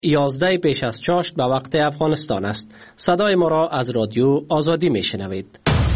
11 پیش از چاشت به وقت افغانستان است. صدای ما را از رادیو آزادی میشنوید.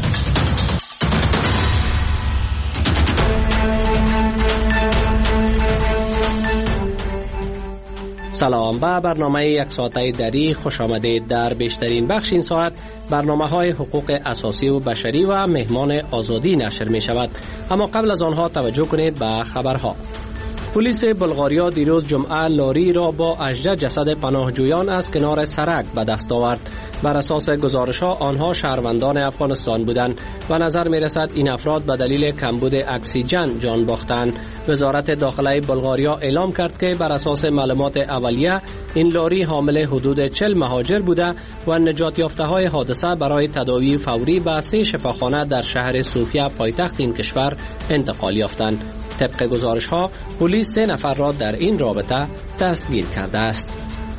سلام، به برنامه یک ساعته دری خوش آمدید. در بیشترین بخش این ساعت برنامه های حقوق اساسی و بشری و مهمان آزادی نشر می شود. اما قبل از آنها توجه کنید به خبرها. پلیس بلغاریا دیروز جمعه لاری را با 18 جسد پناهجویان از کنار سرک به دست آورد. بر اساس گزارش ها آنها شهروندان افغانستان بودند و نظر می رسد این افراد به دلیل کمبود اکسیژن جان باختند. وزارت داخله بلغاریا اعلام کرد که بر اساس معلومات اولیه این لاری حامل حدود 40 مهاجر بوده و نجات یافته های حادثه برای تداوی فوری به 3 شفاخانه در شهر صوفیا پایتخت این کشور انتقال یافتند. طبق گزارش ها پلیس 3 نفر را در این رابطه دستگیر کرده است.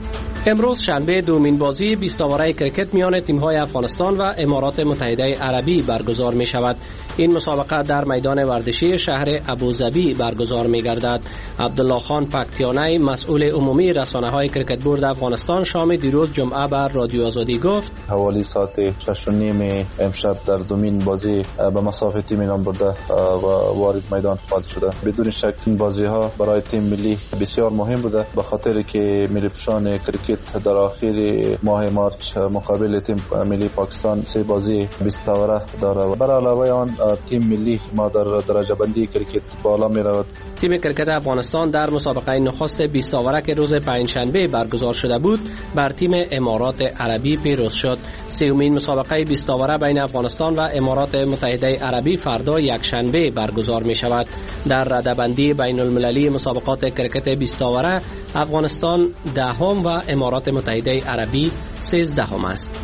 امروز شنبه دومین بازی 20 اوره کرکت میان تیم‌های افغانستان و امارات متحده عربی برگزار می شود. این مسابقه در میدان ورزشی شهر ابوظبی برگزار می گردد. عبدالله خان پکتیانی مسئول عمومی رسانه‌های کرکت بورد افغانستان شام دیروز جمعه بر رادیو آزادی گفت حوالی ساعت 6:30 امشب در دومین بازی به مسافه تیم نام برده و وارد میدان خواهد شده. بدون شک این بازی‌ها برای تیم ملی بسیار مهم بوده به خاطر که ملی پوشان کرکت در آخر ماه مارچ مقابل تیم ملی پاکستان 3 بازی 20 اوره داره. بر علاوه آن تیم ملی ما در درجه بندی کرکت بالا می رود. تیم کرکت افغانستان در مسابقه نخست 20 اوره که روز پنجشنبه برگزار شده بود بر تیم امارات عربی پیروز شد. سومین مسابقه 20 اوره بین افغانستان و امارات متحده عربی فردا یکشنبه برگزار می شود. در رده‌بندی بین المللی مسابقات کرکت 20 اوره افغانستان دهم و امارات متحده عربی 13 است.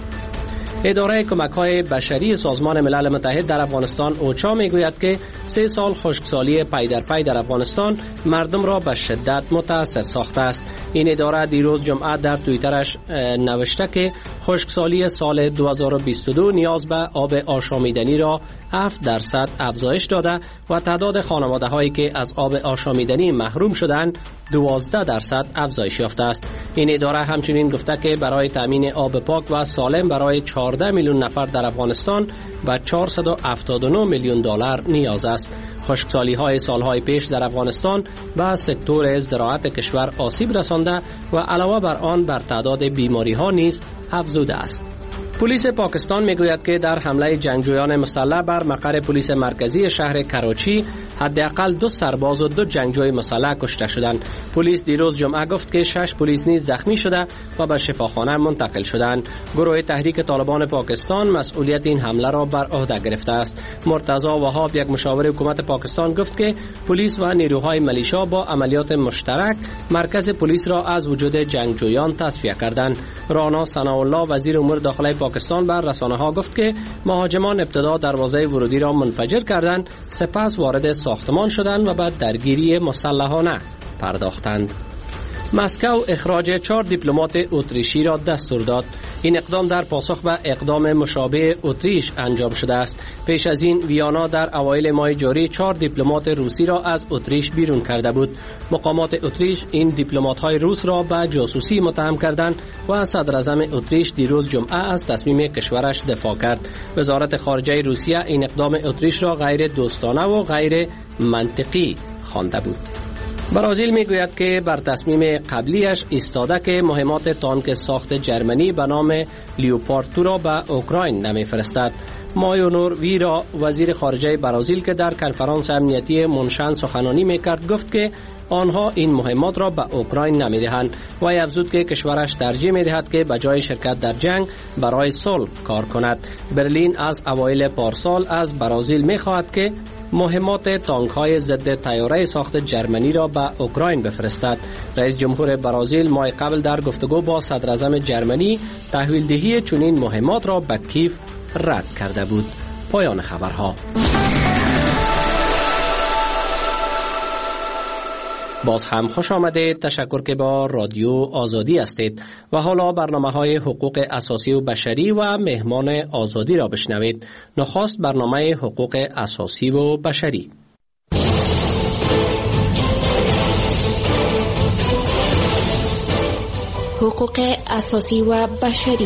اداره کمک‌های بشری سازمان ملل متحد در افغانستان اوچا میگوید که 3 سال خشکسالی پی در پی در افغانستان مردم را به شدت متاثر ساخته است. این اداره دیروز جمعه در توییترش نوشته که خشکسالی سال 2022 نیاز به آب آشامیدنی را 7% افزایش داده و تعداد خانواده‌هایی که از آب آشامیدنی محروم شدند 12% افزایش یافته است. این اداره همچنین گفته که برای تامین آب پاک و سالم برای 14 میلیون نفر در افغانستان و 479 میلیون دلار نیاز است. خشکسالی‌های سالهای پیش در افغانستان به سکتور زراعت کشور آسیب رسانده و علاوه بر آن بر تعداد بیماری‌ها نیز افزوده است. پلیس پاکستان میگوید که در حمله جنگجویان مسلح بر مقر پلیس مرکزی شهر کراچی حداقل 2 سرباز و 2 جنگجوی مسلح کشته شدند. پلیس دیروز جمعه گفت که 6 پلیس نیز زخمی شده و به شفاخانه منتقل شدند. گروه تحریک طالبان پاکستان مسئولیت این حمله را بر عهده گرفته است. مرتضی وهاب یک مشاور حکومت پاکستان گفت که پلیس و نیروهای ملیشا با عملیات مشترک مرکز پلیس را از وجود جنگجویان تصفیه کردند. رانا ثناءالله وزیر امور داخلی پاکستان بر رسانه‌ها گفت که مهاجمان ابتدا دروازه ورودی را منفجر کردند، سپس وارد ساختمان شدند و بعد درگیری مسلحانه پرداختند. مسکو اخراج 4 دیپلمات اتریشی را دستور داد. این اقدام در پاسخ به اقدام مشابه اتریش انجام شده است. پیش از این ویانا در اوایل ماه جاری 4 دیپلمات روسی را از اتریش بیرون کرده بود. مقامات اتریش این دیپلمات‌های روس را به جاسوسی متهم کردند و صدر اعظم اتریش دیروز جمعه از تصمیم کشورش دفاع کرد. وزارت خارجه روسیه این اقدام اتریش را غیر دوستانه و غیر منطقی خوانده بود. برازیل میگوید که بر تصمیم قبلیش ایستاده که مهمات تانک ساخت جرمنی به نام لیوپارد 2 را به اوکراین نمیفرستد. مایونور ویرا وزیر خارجه برازیل که در کنفرانس امنیتی منشن سخنرانی میکرد گفت که آنها این مهمات را به اوکراین نمیدهند و افزود که کشورش ترجیح میدهد که به جای شرکت در جنگ برای صلح کار کند. برلین از اوایل پارسال از برازیل میخواهد که مهمات تانک‌های ضد طیاره ساخت جرمنی را به اوکراین بفرستد. رئیس جمهور برازیل ماه قبل در گفتگو با صدر اعظم جرمنی تحویل دهی چنین مهمات را به کیف رد کرده بود. پایان خبرها. باز هم خوش آمدید. تشکر که با رادیو آزادی هستید و حالا برنامه‌های حقوق اساسی و بشری و مهمان آزادی را بشنوید. نخست برنامه حقوق اساسی و بشری. حقوق اساسی و بشری.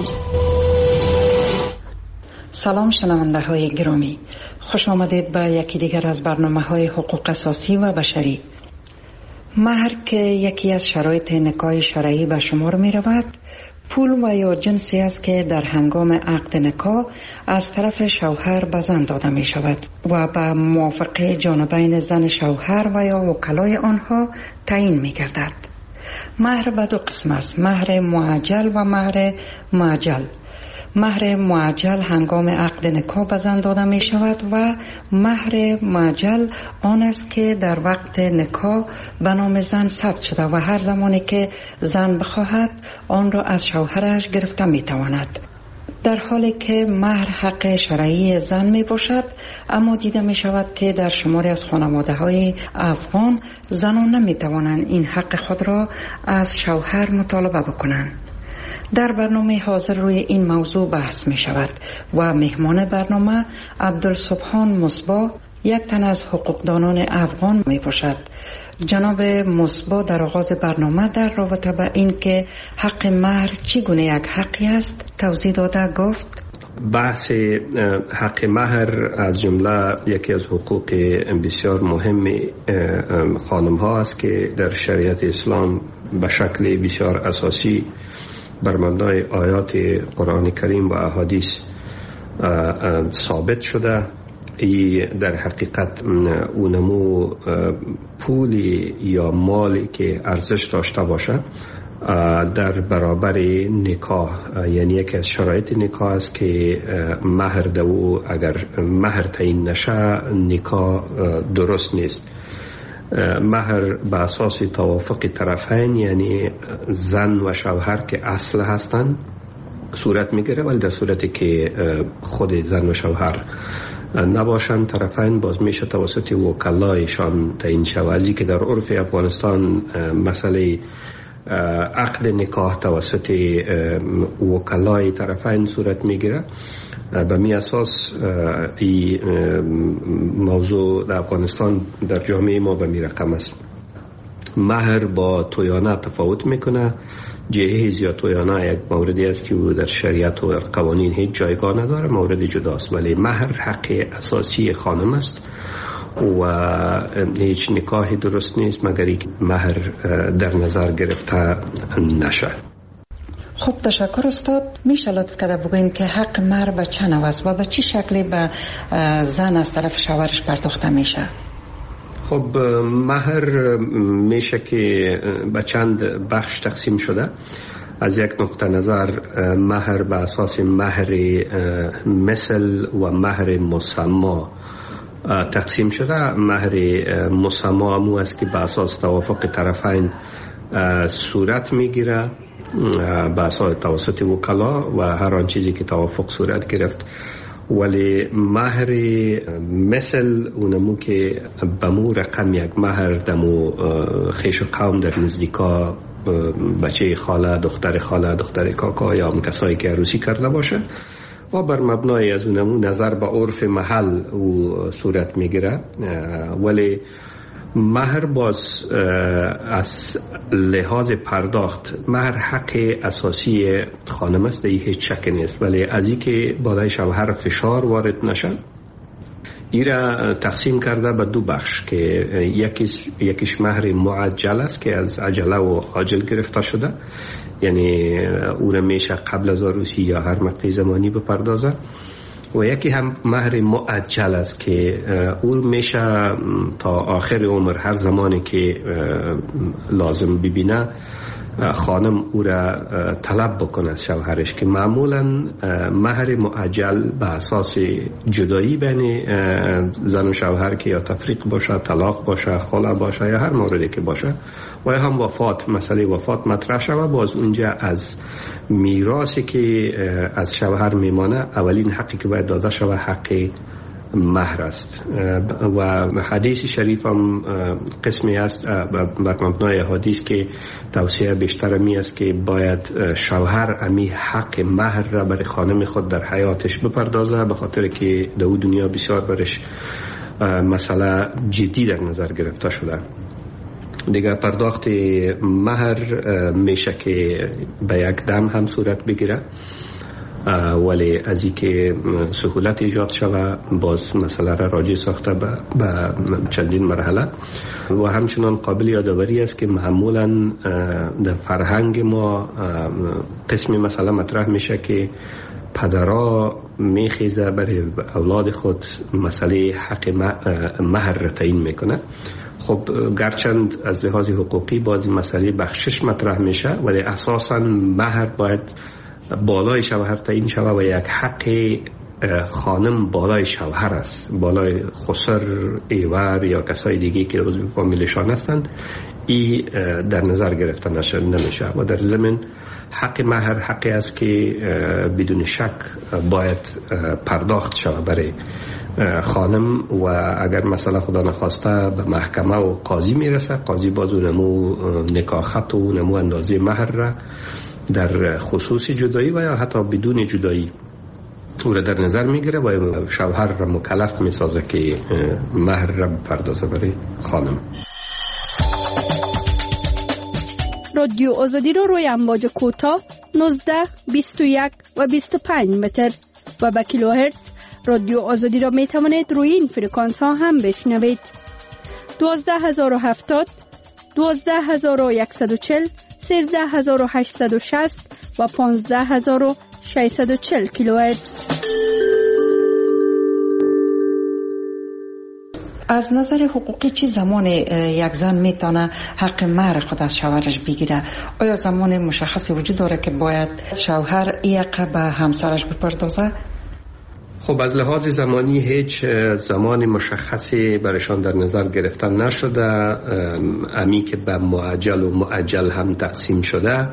سلام شنونده های گرامی، خوش آمدید به یکی دیگر از برنامه های حقوق اساسی و بشری. مهر که یکی از شرایط نکاح شرعی به شمار می رود، پول و یا جنسی است که در هنگام عقد نکاح از طرف شوهر به زن داده می شود و به موافقه جانبین زن شوهر و یا وکلای آنها تعیین می گردد. مهر به دو قسم است: مهر معجل و مهر معجل. مهر معجل هنگام عقد نکاح به زن داده می شود و مهر معجل آن است که در وقت نکاح به نام زن ثبت شده و هر زمانی که زن بخواهد آن را از شوهرش گرفته می تواند. در حالی که مهر حق شرعی زن می باشد، اما دیده می شود که در شماری از خانواده های افغان زنان نمی توانند این حق خود را از شوهر مطالبه بکنند. در برنامه حاضر روی این موضوع بحث می شود و مهمان برنامه عبدالسبحان مصباح، یک تن از حقوقدانان افغان می باشد. جناب مصباح در آغاز برنامه در رابطه به این که حق مهر چگونه یک حقی است توضیح داده گفت: بحث حق مهر از جمله یکی از حقوق بسیار مهم خانم ها است که در شریعت اسلام به شکل بسیار اساسی بر مبنای آیات قرآن کریم و احادیث ثابت شده. ای در حقیقت اونمو پولی یا مالی که ارزش داشته باشه در برابر نکاح، یعنی یکی از شرایط نکاح است که مهر دو اگر مهر تعیین نشه نکاح درست نیست. مهر به اساس توافق طرفین، یعنی زن و شوهر که اصل هستند، صورت میگیره، ولی در صورتی که خود زن و شوهر نباشند طرفین باز میشه توسط وکلایشان تعیین شود. ازی که در عرف افغانستان مسئله عقد نکاح توسط وکلای طرفین صورت میگیره. به می اساس این موضوع در افغانستان در جامعه ما به می رقم است. مهر با تویانه تفاوت میکنه. جهیز یا تویانه یک موردی است که در شریعت و قوانین هیچ جایگاه نداره، مورد جداست، ولی مهر حق اساسی خانم است و هیچ نکاحی درست نیست مگر اینکه مهر در نظر گرفته نشه. خب تشکر استاد. میشه لطف کرده بگوین که حق مهر به چه نوع است و به چه شکلی به زن از طرف شوهرش پرداخته میشه؟ خب مهر میشه که به چند بخش تقسیم شده. از یک نقطه نظر مهر به اساس مهر مثل و مهر مسما تقسیم شده. مهر مسما امو است که به اساس توافق طرفین صورت میگیره به اساس توسط وکلا و هر آن چیزی که توافق صورت گرفت. ولی مهر مثل اونمو که بمو رقم یک مهر دمو خیش و قوم در نزدیکا بچه خاله، دختر خاله، دختر کاکا یا هم کسایی که عروسی کرده باشه و بر مبنای از اونمو نظر به عرف محل او صورت میگیره. ولی مهر باز از لحاظ پرداخت مهر حق اساسی خانم است، این هیچ شک نیست، ولی از این که بالای شوهر فشار وارد نشد ایرا تقسیم کرده به دو بخش که یکیش مهر معجل است که از عجله و عاجل گرفته شده، یعنی او را میشه قبل از عروسی یا هر مقطع زمانی بپردازه، و یکی هم مهر معجل است که او میشه تا آخر عمر هر زمانی که لازم ببینه خانم او را طلب بکنه از شوهرش، که معمولا مهر معجل به اساس جدایی بین زن و شوهر که یا تفریق باشه، طلاق باشه، خلع باشه یا هر موردی که باشه و یا هم وفات، مسئله وفات مطرح شود، باز اونجا از میراثی که از شوهر میمانه اولین حقی که باید داده شود حق مهر است. و حدیث شریف هم قسمی است بر مبنای حدیث که توصیه بیشتر می است که باید شوهر امی حق مهر را برای خانم خود در حیاتش بپردازه، به خاطر که در دنیا بسیار برش مسئله جدی در نظر گرفته شده. دیگه پرداخت مهر میشه که به یک دم هم صورت بگیره، ولی از این که سهولت ایجاد شود باز مسئله را راجع ساخته به چندین مرحله. و همچنان قابل یادآوری است که معمولا در فرهنگ ما قسمی مسئله مطرح میشه که پدرها میخیزه برای اولاد خود مسئله حق مهر را تعیین میکنه. خب گرچند از لحاظ حقوقی باز مسئله بخشش مطرح میشه، ولی اساسا مهر باید بالای شوهر تعیین شود و یک حق خانم بالای شوهر است، بالای خسر، ایور یا کسای دیگه که عضو فامیلشان هستند. این در نظر گرفته نمیشه و در ضمن حق مهر حقی است که بدون شک باید پرداخت شود برای خانم و اگر مثلا خدا نخواسته به محکمه و قاضی میرسه، قاضی باز نمو نکاحت و نمو اندازه مهر را در خصوص جدایی و یا حتی بدون جدایی او را در نظر میگیره و شوهر را مکلف میسازه که مهر را بپردازه برای خانم. رادیو آزادی رو روی امواج کوتاه 19، 21 و 25 متر و به کیلوهرتز رادیو آزادی را می توانید روی این فرکانس ها هم بشنوید. 12070، 12140، 13860 و 15640 کیلوهرتز. از نظر حقوقی چی زمان یک زن میتونه حق مهر خود از شوهرش بگیره؟ آیا زمان مشخصی وجود داره که باید شوهر این حق به همسرش بپردازه؟ خب از لحاظ زمانی هیچ زمان مشخصی برشان در نظر گرفتن نشده. امی که به معجل و مؤجل هم تقسیم شده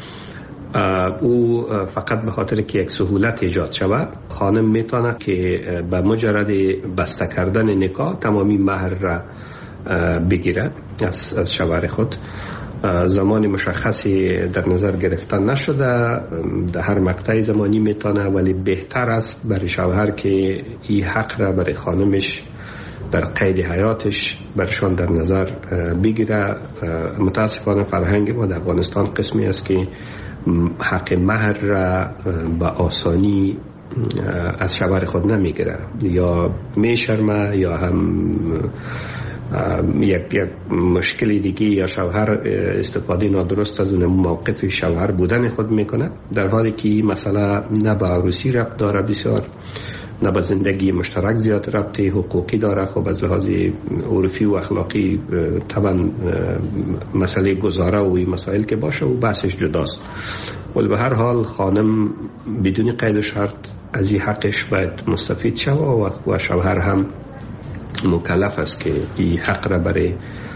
او فقط به خاطر که یک سهولت ایجاد شود، خانم میتونه که به مجرد بسته کردن نکاح تمامی مهر را بگیرد از شوهر خود. زمان مشخصی در نظر گرفتن نشده، در هر مقطع زمانی میتونه، ولی بهتر است برای شوهر که این حق را برای خانمش در قید حیاتش برشان در نظر بگیره. متاسفانه فرهنگ ما در افغانستان قسمی است که حق مهر را به آسانی از شوهر خود نمیگیره، یا میشرمه یا هم یک مشکل دیگه یا شوهر استفاده نادرست از اون موقف شوهر بودن خود میکنه، در حالی که مسئله نه به عروسی ربط داره بسیار، نه به زندگی مشترک زیاد ربط حقوقی داره. خب از لحاظ عرفی و اخلاقی طبعا مسئله گذاره و این مسائل که باشه و بحثش جداست، ولی به هر حال خانم بدون قید و شرط از این حقش باید مستفید شود و شوهر هم مکلف است که این حق را برای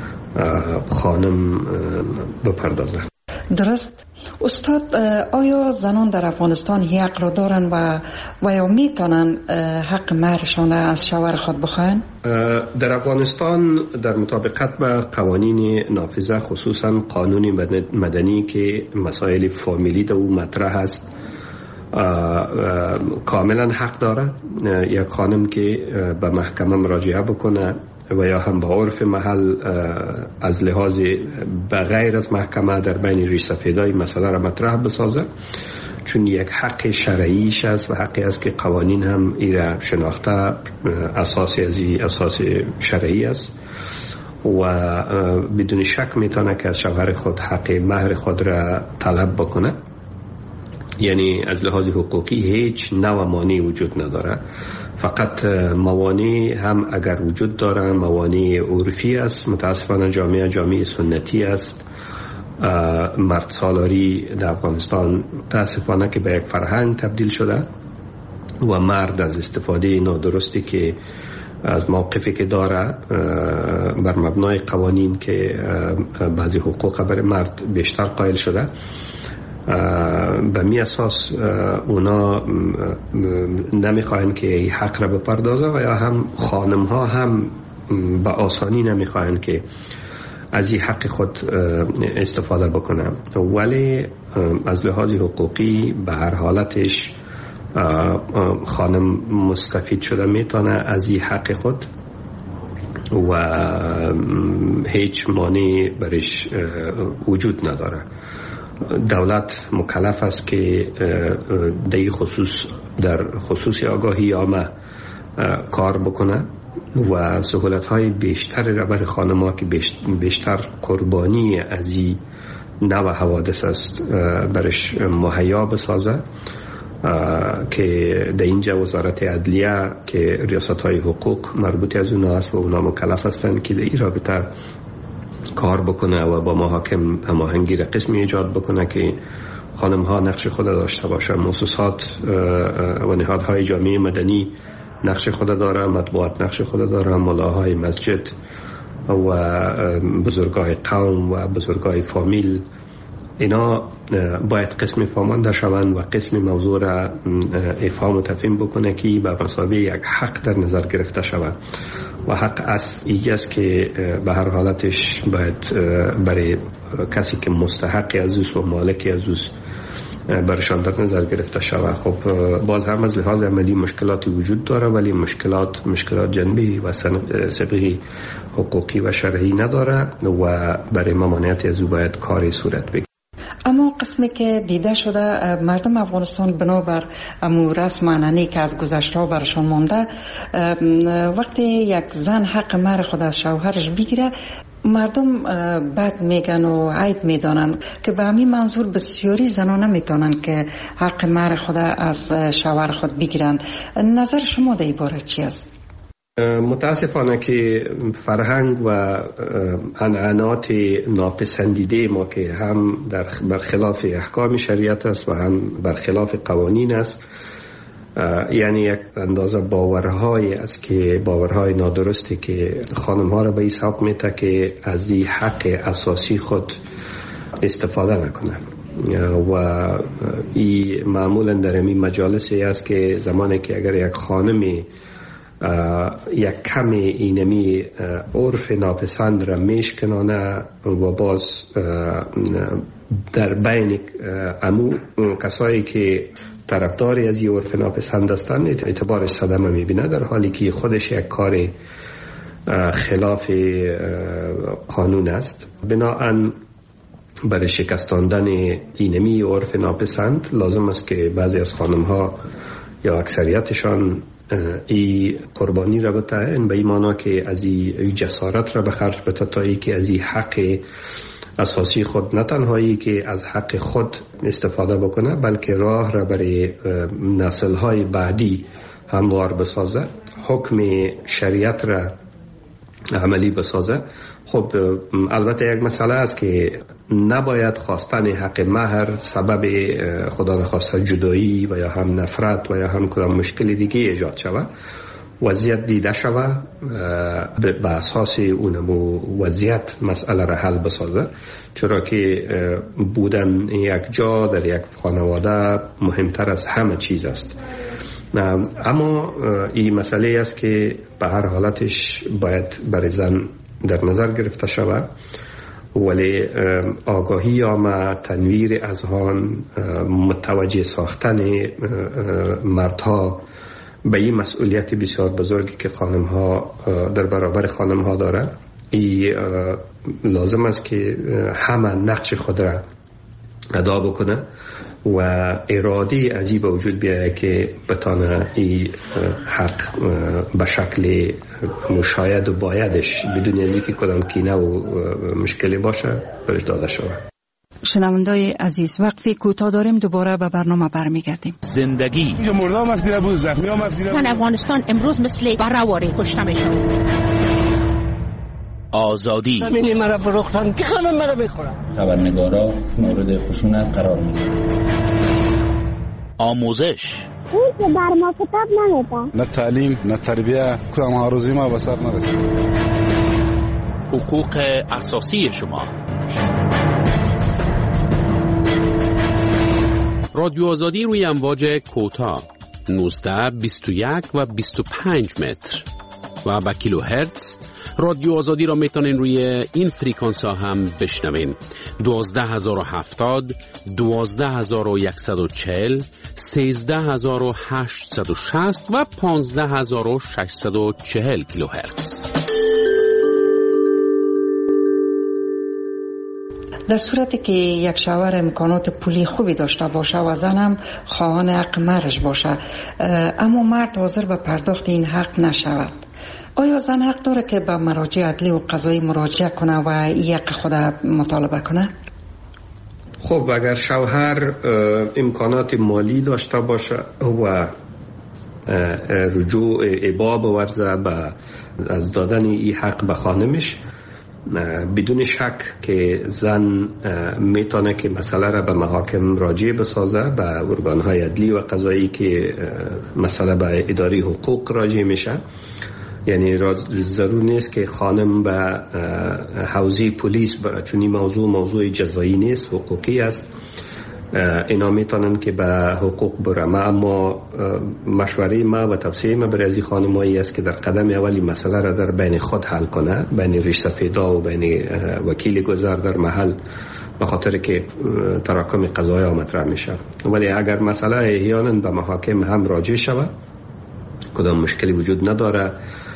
خانم بپردازه. درست. استاد، آیا زنان در افغانستان این حق را دارن و یا میتونن حق مهرشان از شوهر خود بخواین؟ در افغانستان در مطابقت با قوانین نافذه، خصوصا قانون مدنی که مسائل فامیلی در او مطرح است، کاملا حق داره یک خانم که به محکمه مراجعه بکنه و یا هم به عرف محل از لحاظ بغیر از محکمه در بین ریش سفیدای مسئله را مطرح بسازه، چون یک حق شرعیش است و حقی است که قوانین هم ایره شناخته اساسی از اساس شرعی است و بدون شک میتونه که از شوهر خود حق مهر خود را طلب بکنه. یعنی از لحاظ حقوقی هیچ نوع مانعی وجود نداره، فقط موانع هم اگر وجود داره موانع عرفی است. متاسفانه جامعه سنتی است، مرد سالاری در افغانستان متاسفانه که به یک فرهنگ تبدیل شده و مرد از استفاده نادرستی که از موقفی که داره بر مبنای قوانین که بعضی حقوق برای مرد بیشتر قائل شده، به می اساس اونا نمیخواین که این حق را بپردازه و یا هم خانم ها هم به آسانی نمیخواین که از این حق خود استفاده بکنه، ولی از لحاظ حقوقی به هر حالتش خانم مستفید شده میتونه از این حق خود و هیچ مانعی برش وجود نداره. دولت مکلف است که در خصوص آگاهی عامه کار بکنه و سهولت‌های بیشتر را برای خانم‌ها که بیشتر قربانی از این نوع حوادث است برش مهیا بسازه، که در اینجا وزارت عدلیه که ریاست‌های حقوق مربوط از اونها است و اونها مکلف هستند که در این رابطه کار بکنه و با محاکم هماهنگی را قسمی ایجاد بکنه که خانم‌ها نقش خود داشته باشه. مؤسسات و نهادهای جامعه مدنی نقش خود داره، مطبوعات نقش خود داره، ملاهای مسجد و بزرگای قوم و بزرگای فامیل، اینا باید قسم فهمانده شوند و قسم موضوع را افهام و تفهیم بکنه که به مسابقه یک حق در نظر گرفته شود و حق است که به هر حالتش باید برای کسی که مستحق از و مالک از برشان در نظر گرفته شود. خب باز هم از لحاظ عملی مشکلاتی وجود داره، ولی مشکلات جنبی و صبغی حقوقی و شرعی نداره و برای ممانعت از او باید کاری صورت بگیرد. اما قسمی که دیده شده مردم افغانستان بنابر امو رسم عنعنه‌ای که از گذشته برشان مانده، وقتی یک زن حق مهر خود از شوهرش بگیره مردم بد میگن و عیب میدانن که به همین منظور بسیاری زنان نمیتونن که حق مهر خود از شوهر خود بگیرن. نظر شما در این باره چی است؟ متاسفانه که فرهنگ و عنعنات ناپسندیده ما که هم برخلاف احکام شریعت است و هم برخلاف قوانین است، یعنی یک اندازه باورهای است که باورهای نادرستی که خانم‌ها را به این سبب میده که از این حق اساسی خود استفاده نکنه و این معمولا در این مجالسی است که زمانی که اگر یک خانمی یک کمی اینمی عرف ناپسند را میشکنانه و باز در بین امو کسایی که طرفداری از این عرف ناپسند هستند اعتبارش صدمه میبینه، در حالی که خودش یک کار خلاف قانون است. بنابراین برای شکستاندن اینمی عرف ناپسند لازم است که بعضی از خانم ها یا اکثریتشان ای قربانی را بتاین، به این معنی که از این جسارت را به خرج بده تا ای که از این حق اساسی خود نه تنهایی که از حق خود استفاده بکنه، بلکه راه را برای نسل‌های بعدی هموار بسازه، حکم شریعت را عملی بسازه. خب البته یک مسئله است که نباید خواستن حق مهر سبب خدا نخواسته جدایی و یا هم نفرت و یا هم کدام مشکل دیگه ایجاد شود. وضعیت دیده شود به اساس اونمو وضعیت مسئله را حل بسازه، چرا که بودن یک جا در یک خانواده مهمتر از همه چیز است. اما این مسئله است که به هر حالتش باید برای زن در نظر گرفته شود، ولی آگاهی عامه، تنویر اذهان، متوجه ساختن مردها به این مسئولیت بسیار بزرگی که خانم‌ها در برابر خانم‌ها دارند، این لازم است که همه نقش خود را ادا بکنه و اراده از این به وجود بیاید که بتانه این حق به شکل مشاید و بایدش بدون از اینکه کدام کینه و مشکلی باشه برش داده شود. شنوندای عزیز، وقفه کوتاه داریم، دوباره به برنامه برمیگردیم. زندگی اینجا مردم مفتیده بود، زخمی ها مفتیده بود. افغانستان امروز مثل برهواری کشته میشن. آزادی زمینی مرا فروختن که همه مرا بخورن. خبرنگارا مورد خشونت قرار میدن. آموزش اون که بر ما کتاب نمیده، نه تعلیم نه تربیه، کدام آرزوی ما به سر نرسید. حقوق اساسی شما. رادیو آزادی روی امواج کوتاه 19 21 و 25 متر و با کیلوهرتز. رادیو آزادی را میتونین روی این فریکانس ها هم بشنوین: 12070 12140 13860 و 15640 کیلوهرتز. در صورتی که یک شوهر امکانات پولی خوبی داشته باشه و زن هم خواهان حق مهرش باشه اما مرد حاضر به پرداخت این حق نشود، آیا زن حق داره که به مراجع عدلی و قضایی مراجعه کنه و این حق خود مطالبه کنه؟ خب اگر شوهر امکانات مالی داشته باشه و رجوع ابا بورزه از دادن این حق به خانمش، بدون شک که زن میتونه که مسئله را به محاکم راجع بسازه، به ارگانهای عدلی و قضایی که مسئله به اداره حقوق راجع میشه. یعنی ضرور نیست که خانم به حوزه پلیس بره، چون این موضوع جزایی نیست، حقوقی است. اینا میتونن که به حقوق برم، اما مشوره ما و توصیه ما برای از خانمایی است که در قدم اولی مسئله را در بین خود حل کنه، بین ریش سفیدا و بین وکیل گذر در محل، به خاطر که تراکم قضایا مطرح میشه. ولی اگر مسئله احیانا به محاکم هم راجع شود، کدام مشکلی وجود نداره.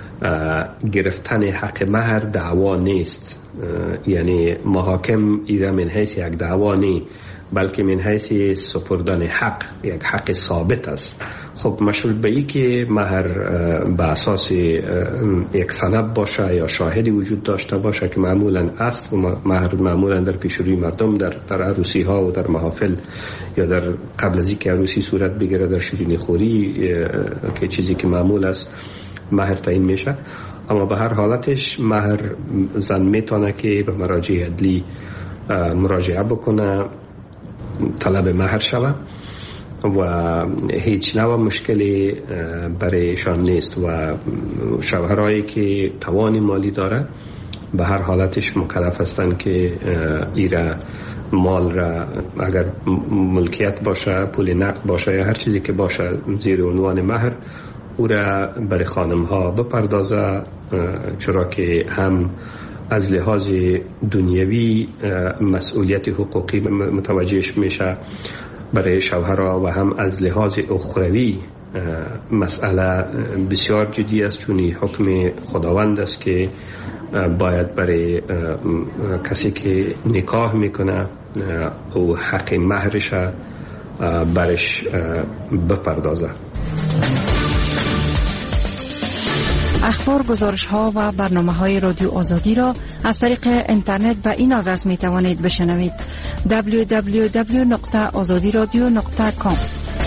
گرفتن حق مهر دعوا نیست، یعنی محاکم ایره من حیث یک دعوا نیست، بلکه من حیث سپردن حق، یک حق ثابت است. خب مشروط به ای که مهر به اساس یک سند باشه یا شاهدی وجود داشته باشه که معمولا است، و مهر معمولا در پیشروی مردم در عروسی ها و در محافل یا در قبل از اینکه عروسی صورت بگیره در شیرینی خوری که چیزی که معمول است مهر تعیین میشه. اما به هر حالتش مهر زن میتونه که به مراجع عدلی مراجعه بکنه، طلب مهر شود و هیچ نوع مشکلی برایشان نیست. و شوهرایی که توان مالی داره به هر حالتش مکلف هستند که ایره مال را، اگر ملکیت باشه، پول نقد باشه یا هر چیزی که باشه زیر عنوان مهر، او را برای خانم ها بپردازه، چرا که هم از لحاظ دنیوی مسئولیت حقوقی متوجهش میشه برای شوهرها و هم از لحاظ اخروی مسئله بسیار جدی است، چون حکم خداوند است که باید برای کسی که نکاح میکنه او حق مهرش برش بپردازه. اخبار، گزارش ها و برنامه های رادیو آزادی را از طریق اینترنت به این آدرس می توانید بشنوید: www.azadiradio.com.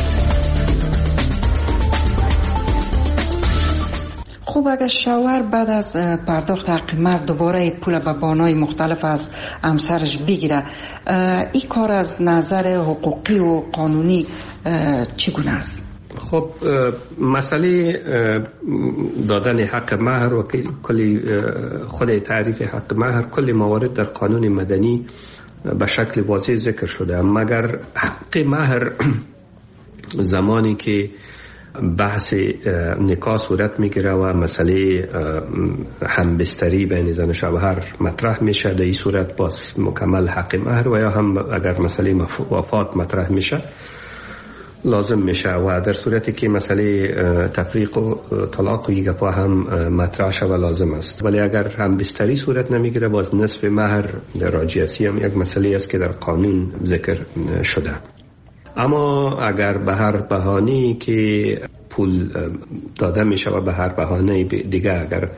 خوب، اگر شوهر بعد از پرداخت حق مهر دوباره پول به بانای مختلف از همسرش بگیره، این کار از نظر حقوقی و قانونی چگونه است؟ خب مسئله دادن حق مهر و کلی خود تعریف حق مهر، کلی موارد در قانون مدنی به شکل واضح ذکر شده، مگر حق مهر زمانی که بحث نکاح صورت میگیره و مسئله همبستری بین زن و شوهر مطرح میشه، در این صورت باز مکمل حق مهر، و یا هم اگر مسئله وفات مطرح میشه لازم میشه، و در صورتی که مسئله تفریق و طلاق و گپا هم مطرح شود لازم است. ولی اگر هم بستری صورت نمیگیره، باز نصف مهر در راجعیتی هم یک مسئله است که در قانون ذکر شده. اما اگر به هر بهانه‌ای که پول داده میشه و به هر بهانه دیگه اگر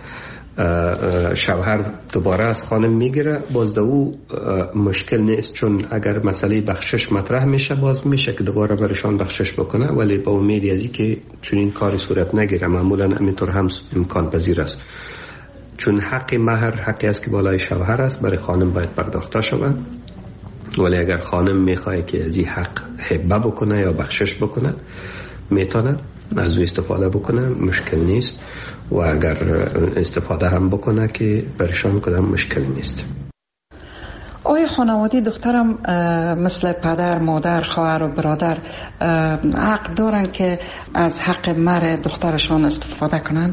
شوهر دوباره از خانم میگیره، باز دو مشکل نیست، چون اگر مسئله بخشش مطرح میشه باز میشه که دوباره برشان بخشش بکنه، ولی با امیدی از این که چون این کاری صورت نگیره معمولا همینطور هم امکان پذیر است، چون حق مهر حقی است که بالای شوهر است، برای خانم باید پرداخته شود. ولی اگر خانم میخواه که از این حق هبه بکنه یا بخشش بکنه، میتونه از او استفاده بکنه، مشکل نیست، و اگر استفاده هم بکنه که برشان کدام مشکل نیست. آیا خانواده دخترم مثل پدر، مادر، خواهر و برادر حق دارن که از حق مهر دخترشان استفاده کنند؟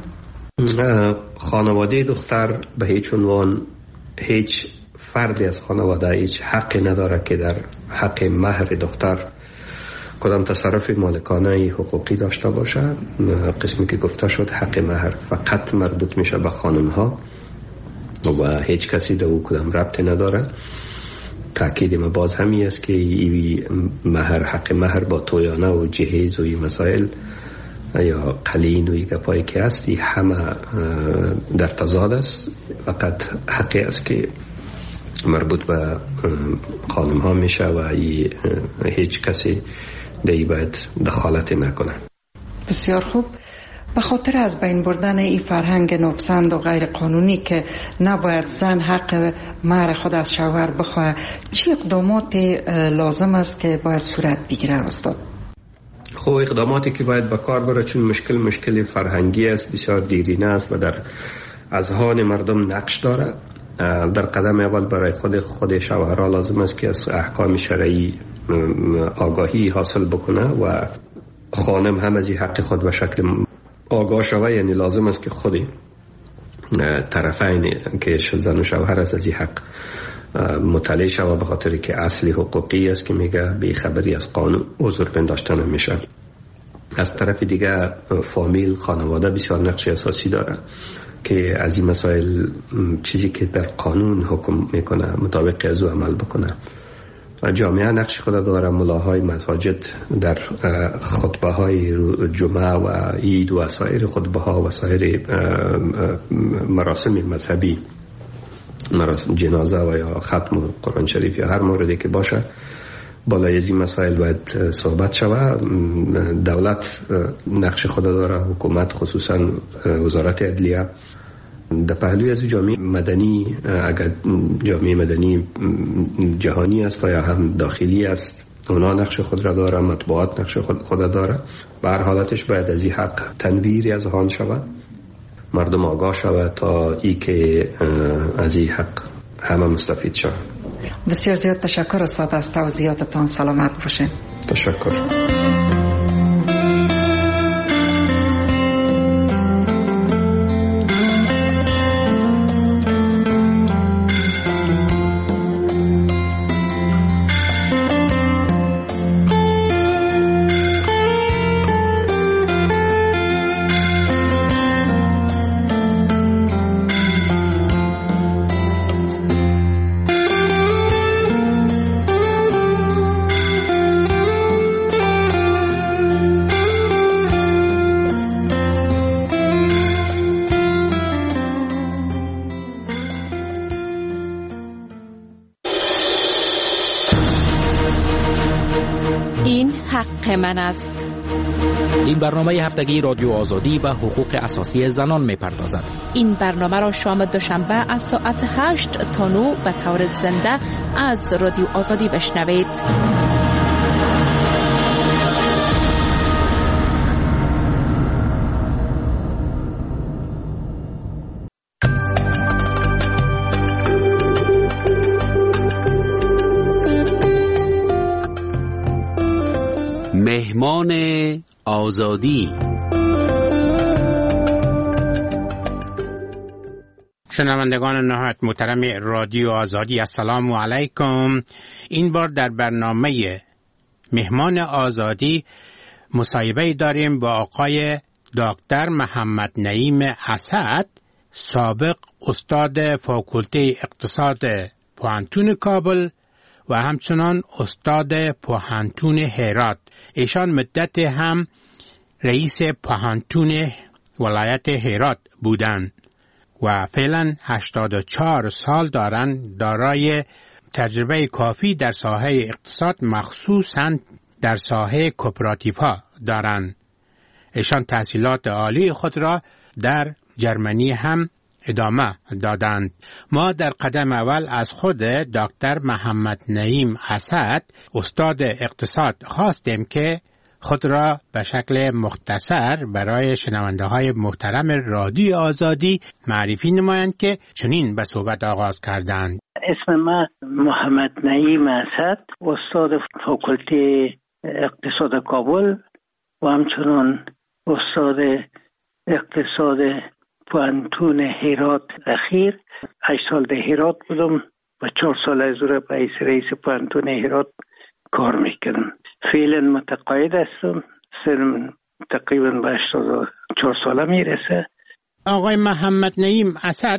خانواده دختر به هیچ عنوان، هیچ فردی از خانواده هیچ حقی نداره که در حق مهر دختر کدام تصرف مالکانه حقوقی داشته باشه. قسمی که گفته شد حق مهر فقط مربوط میشه به خانم ها و هیچ کسی در او کدام ربطی نداره. تاکید ما باز همی است که مهر حق مهر با تویانه و جهیز و این مسائل یا قلین و این گپایی که هست همه در تضاد است. فقط حقی است که مربوط به خانم ها میشه و هیچ کسی دیگه باید دخالت نکنه. بسیار خوب. به خاطر از بین بردن این فرهنگ ناپسند و غیر قانونی که نباید زن حق مهر خود از شوهر بخواه، چه اقدامات لازم است که باید صورت بگیره استاد؟ خب اقداماتی که باید به کار بره، چون مشکل فرهنگی است، بسیار دیرینه است و در اذهان مردم نقش داره. در قدم اول برای خود شوهرها لازم است که از احکام شرعی آگاهی حاصل بکنه و خانم هم از این حق خود به شکل آگاه شوه. یعنی لازم است که خود طرفین که زن و شوهر است از این حق مطلع شوه، به خاطر که اصلی حقوقی است که میگه بی خبری از قانون عذر پنداشتن نمیشه. از طرف دیگه فامیل، خانواده بسیار نقش اساسی داره که از این مسائل چیزی که در قانون حکم میکنه مطابق از او عمل بکنه. جامعه نقش خود داره. ملاهای مساجد در خطبه های جمعه و عید و سایر خطبه ها و سایر مراسم مذهبی، مراسم جنازه و یا ختم قرآن شریف یا هر موردی که باشه، بالای از این مسائل باید صحبت شود. دولت نقش خود داره، حکومت خصوصا وزارت عدلیه. در پهلوی از جامعه مدنی، اگر جامعه مدنی جهانی است و یا هم داخلی است، اونا نقش خود را داره، مطبوعات نقش خود داره. به هر حالتش باید از این حق تنویری از آن شود، مردم آگاه شود تا ای که از این حق همه مستفید شود. بسیار زیاد تشکر استاد از توضیحاتتان. سلامت باشین. تشکر. من است. این برنامه هفتگی رادیو آزادی و حقوق اساسی زنان می‌پردازد. این برنامه را شام دوشنبه از ساعت 8 تا 9 به طور زنده از رادیو آزادی بشنوید. مهمان آزادی. شنوندگان نهایت محترم رادیو آزادی، السلام علیکم. این بار در برنامه مهمان آزادی مصاحبه داریم با آقای دکتر محمد نعیم اسد، سابق استاد فاکولته اقتصاد پوهنتون کابل و همچنان استاد پوهنتون هرات. ایشان مدت هم رئیس پوهنتون ولایت هرات بودند و فعلا 84 سال دارند. دارای تجربه کافی در ساحه اقتصاد، مخصوصا در ساحه کوپراتیوها دارند. ایشان تحصیلات عالی خود را در جرمنی هم ادامه دادند. ما در قدم اول از خود دکتر محمد نعیم اسد، استاد اقتصاد، خواستیم که خود را به شکل مختصر برای شنونده های محترم رادیو آزادی معرفی نمایند که چنین به صحبت آغاز کردند. اسم من محمد نعیم اسد، استاد فاکولته اقتصاد کابل و همچنان استاد اقتصاد پوهنتون هرات اخیر. 8 سال در هرات بودم و 4 سال از اون به رئیس پوهنتون هرات کار میکردم. فعلا متقاعد هستم. سنم تقریبا به 84 ساله میرسه. آقای محمد نعیم اسد،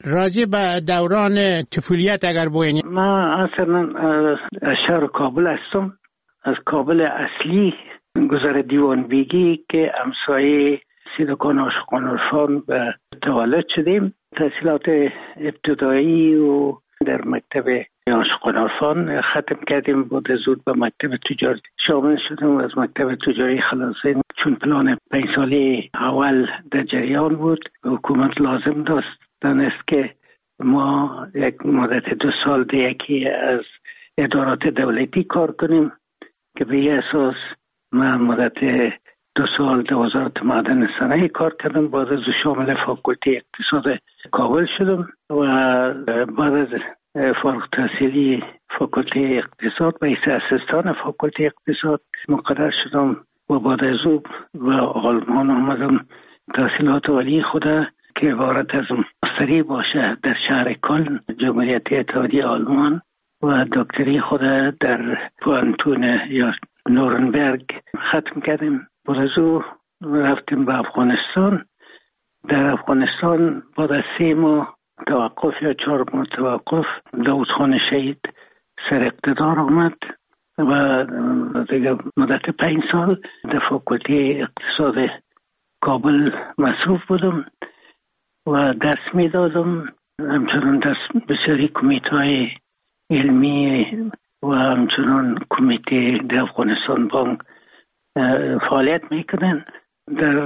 راجع به دوران طفولیت اگر بگین. ما اصلا از شهر کابل هستم، از کابل اصلی گذر دیوان بیگی که همسایه سیدکان عاشقان عرفان به تولد شدیم. تحصیلات ابتدایی و در مکتب عاشقان عرفان ختم کردیم. بعد زود به مکتب تجاری شامل شدیم و از مکتب تجاری خلاصیم، چون پلان 5 ساله اول در جریان بود. حکومت لازم دانست که ما یک مدت 2 سال در یکی از ادارات دولتی کار کنیم که به این اساس من مدت 2 سال در وزارت معدن صنایع کار کردم. بعد از شامل فاکولته اقتصاد کابل شدم و بعد از فارغ التحصیلی فاکولته اقتصاد به حیث اسیستان فاکولته اقتصاد مقرر شدم و بعد از او به آلمان آمدم. تحصیلات عالی خود که عبارت از ماستری باشه در شهر کلن جمهوریت اتحادیه آلمان و دکتری خود در پوانتون یا نورنبرگ ختم کردیم. بعد از او رفتیم به افغانستان. در افغانستان بعد از 3 ماه توقف یا 4 ماه توقف داود خان شهید سر اقتدار آمد و دیگه مدت 5 سال در فاکولته اقتصاد کابل مصروف بودم و درس می دادم. همچنان در بسیاری کمیته علمی و همچنان کمیته در افغانستان بانک فعالیت میکنن. در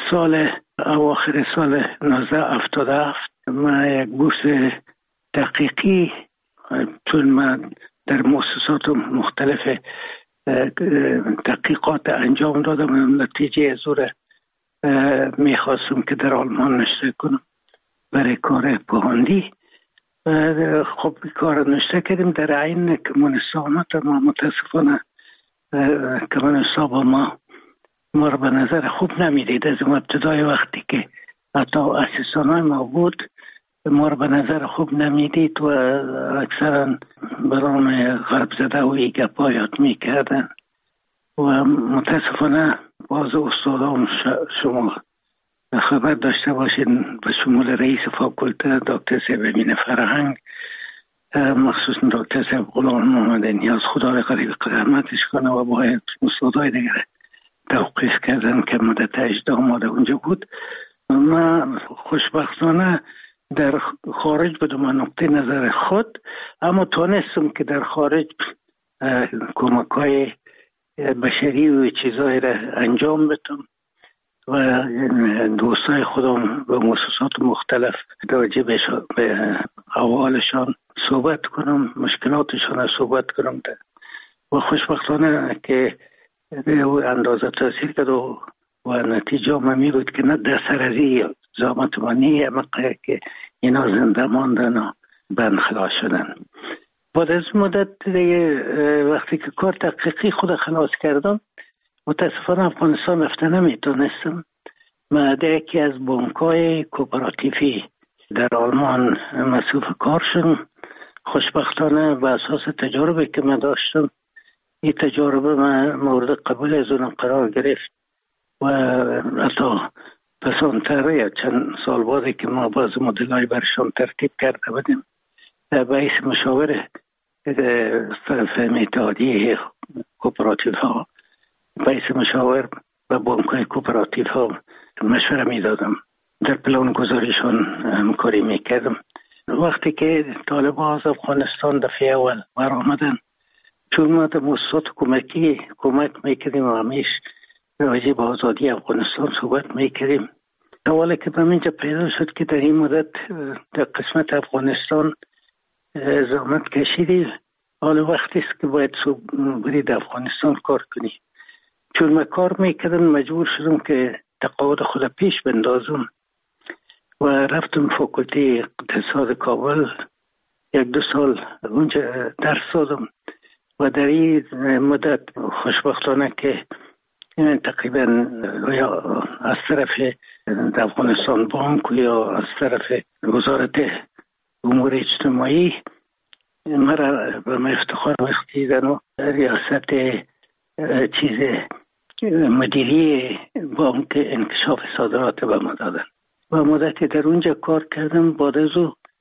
اواخر سال 1977 من یک بورس تحقیقی، چون من در مؤسسات مختلف تحقیقات انجام دادم و نتیجه از او میخواستم که در آلمان نشر کنم برای کار پوهاندی. خب کار نشر کردیم. در عین کمونیست آمد ما متاسفانه کمونیست با ما رو به نظر خوب نمیدید. از ابتدای وقتی که حتی اسیستانای ما بود ما رو به نظر خوب نمیدید و اکثرا برام غرب زده و ایگپا یاد میکردن و متاسفانه باز استادام شما خبر داشته باشین به شمول رئیس فاکولته دکتر صاحب امین فرهنگ، مخصوصا دکتر صاحب غلام محمد نیاز، خدا را قریب قیامتش کنه، و باید استادای دیگر توقیف کردن که مدت 18 آماده اونجا بود. من خوشبختانه در خارج بدم نقطه نظر خود، اما تونستم که در خارج کمک‌های بشری و چیزایی را انجام بدم و دوستای خودم به مؤسسات مختلف راجع به احوالشان صحبت کنم، مشکلاتشان را صحبت کنم و خوشبختانه که اندازه تاثیر کرد و نتیجه می بود که نه در سرازی زامت منی مقه که اینا زنده ماندن و بند خلاص شدن. بعد از مدت وقتی که کار تحقیقی خود خلاص کردم متاسفانه افغانستان رفته نمیتونستم. من در یکی از بانک‌های کوپراتیفی در آلمان مصروف کار شدم. خوشبختانه به اساس تجربه که من داشتم این تجربه من مورد قبول از اونم قرار گرفت و حتی پسانتر یا چند سال بعدی که ما باز مدلای برشان ترتیب کرده بودیم باعث مشاور طرف اتحادیه کوپراتیف ها باعث مشاور و بانک‌های کوپراتیف ها مشوره می دادم، در پلان گذاریشان همکاری می کردم. وقتی که طالبان از افغانستان دفعه اول برآمدن، چون ما در مؤسسات کمک میکردیم و همیش راجع به آزادی افغانستان صحبت میکردیم. حالا که به اینجا پیدا شد که در این مدت در قسمت افغانستان زحمت کشیدی، حالا وقتی است که باید برید افغانستان کار کنی. چون من کار میکردم مجبور شدم که تقاعد خود پیش بندازم و رفتم فاکولته اقتصاد کابل 1-2 سال اونجا درس دادم و در این مدت خوشبختانه که تقریبا یا از طرف افغانستان بانک یا از طرف وزارت امور اجتماعی مرا به من افتخار بخشیدن و ریاست مدیری بانک انکشاف صادرات به ما دادن و مدتی در اونجا کار کردم. بعد از او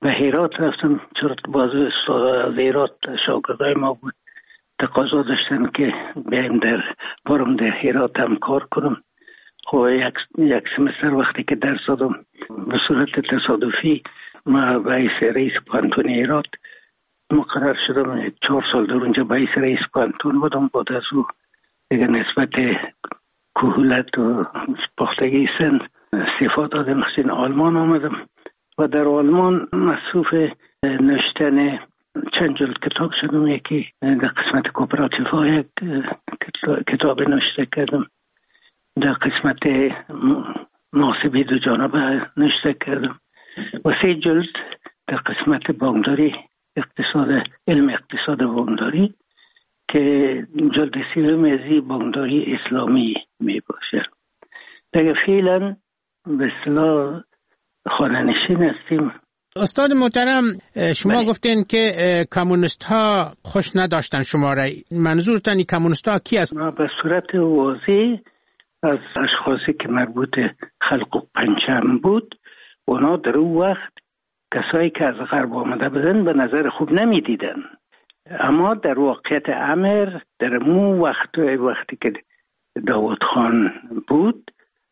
به هرات رفتم، چرا باز استاد از هرات شاگردای ما بود، تقاضا داشتن که برم در هرات هم کار کنم. خب یک سمستر وقتی که درس دادم به صورت تصادفی ما رئیس پانتون هرات مقرر شدم. 4 سال در اونجا رئیس پانتون بودم. بعد از او دیگه نسبت کهولت و پختگی سن استعفا دادم، مثلا آلمان آمدم و در آلمان مصروف نوشتن چند جلد کتاب شدم. یکی در قسمت کوپراتیف ها یک کتاب نوشته کردم، در قسمت محاسبه دو جانبه نوشته کردم و 3 جلد در قسمت بانکداری، علم اقتصاد بانکداری که جلد 3 از بانکداری اسلامی می باشه. دیگه فعلا به اصطلاح خانه‌نشین هستیم. استاد محترم، شما گفتین که کمونیست ها خوش نداشتن شما را. منظورتان کمونیست ها کی است؟ به صورت واضح از اشخاصی که مربوط خلق و پنجم بود، اونا در اون وقت کسایی که از غرب آمده بودن به نظر خوب نمی دیدن. اما در واقعیت امر در مو وقتی که داود خان بود،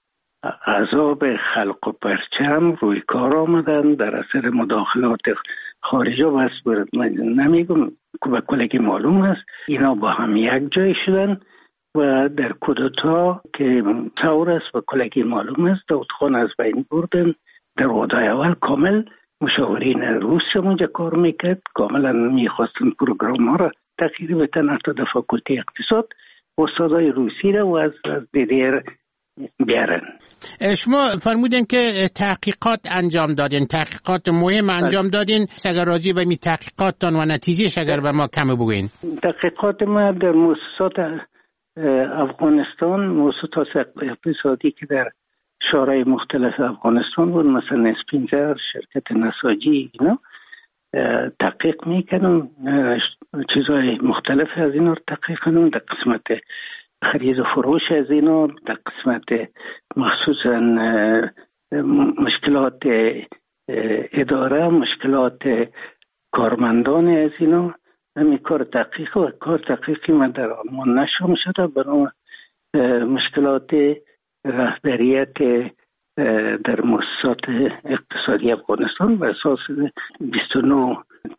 عذاب خلق و پرچم روی کار آمدن در اثر مداخلات خارجی. بس نمیگم که به کلگی معلوم است اینا با هم یک جای شدن و در کودتا که ثور است و کلگی معلوم است داود خان از بین بردن. در وعده اول کامل مشاورین روسیه اونجا کار میکرد، کاملا میخواستن پروگرام ها را تغییر بدن، حتی در فاکولته اقتصاد استادای روسی را و از دیدیر بیارن. شما فرمودین که تحقیقات انجام دادین، تحقیقات مهم انجام دادین. اگر راجع به می تحقیقاتتان و نتیجهش اگر به ما کم بگوین. تحقیقات ما در مؤسسات افغانستان، مؤسسات اقتصادی که در شورای مختلف افغانستان بود، مثلا اسپینزر، شرکت نساجی، اینا تحقیق میکنم، چیزهای مختلف از اینا رو تحقیق کنم. در قسمت خرید و فروش از اینا، در قسمت مخصوصا مشکلات اداره، مشکلات کارمندان از اینا، همین کار تحقیق و کار تحقیقی من در آلمان نشر شده برای مشکلات رهبریت در مؤسسات اقتصادی افغانستان بر اساس 29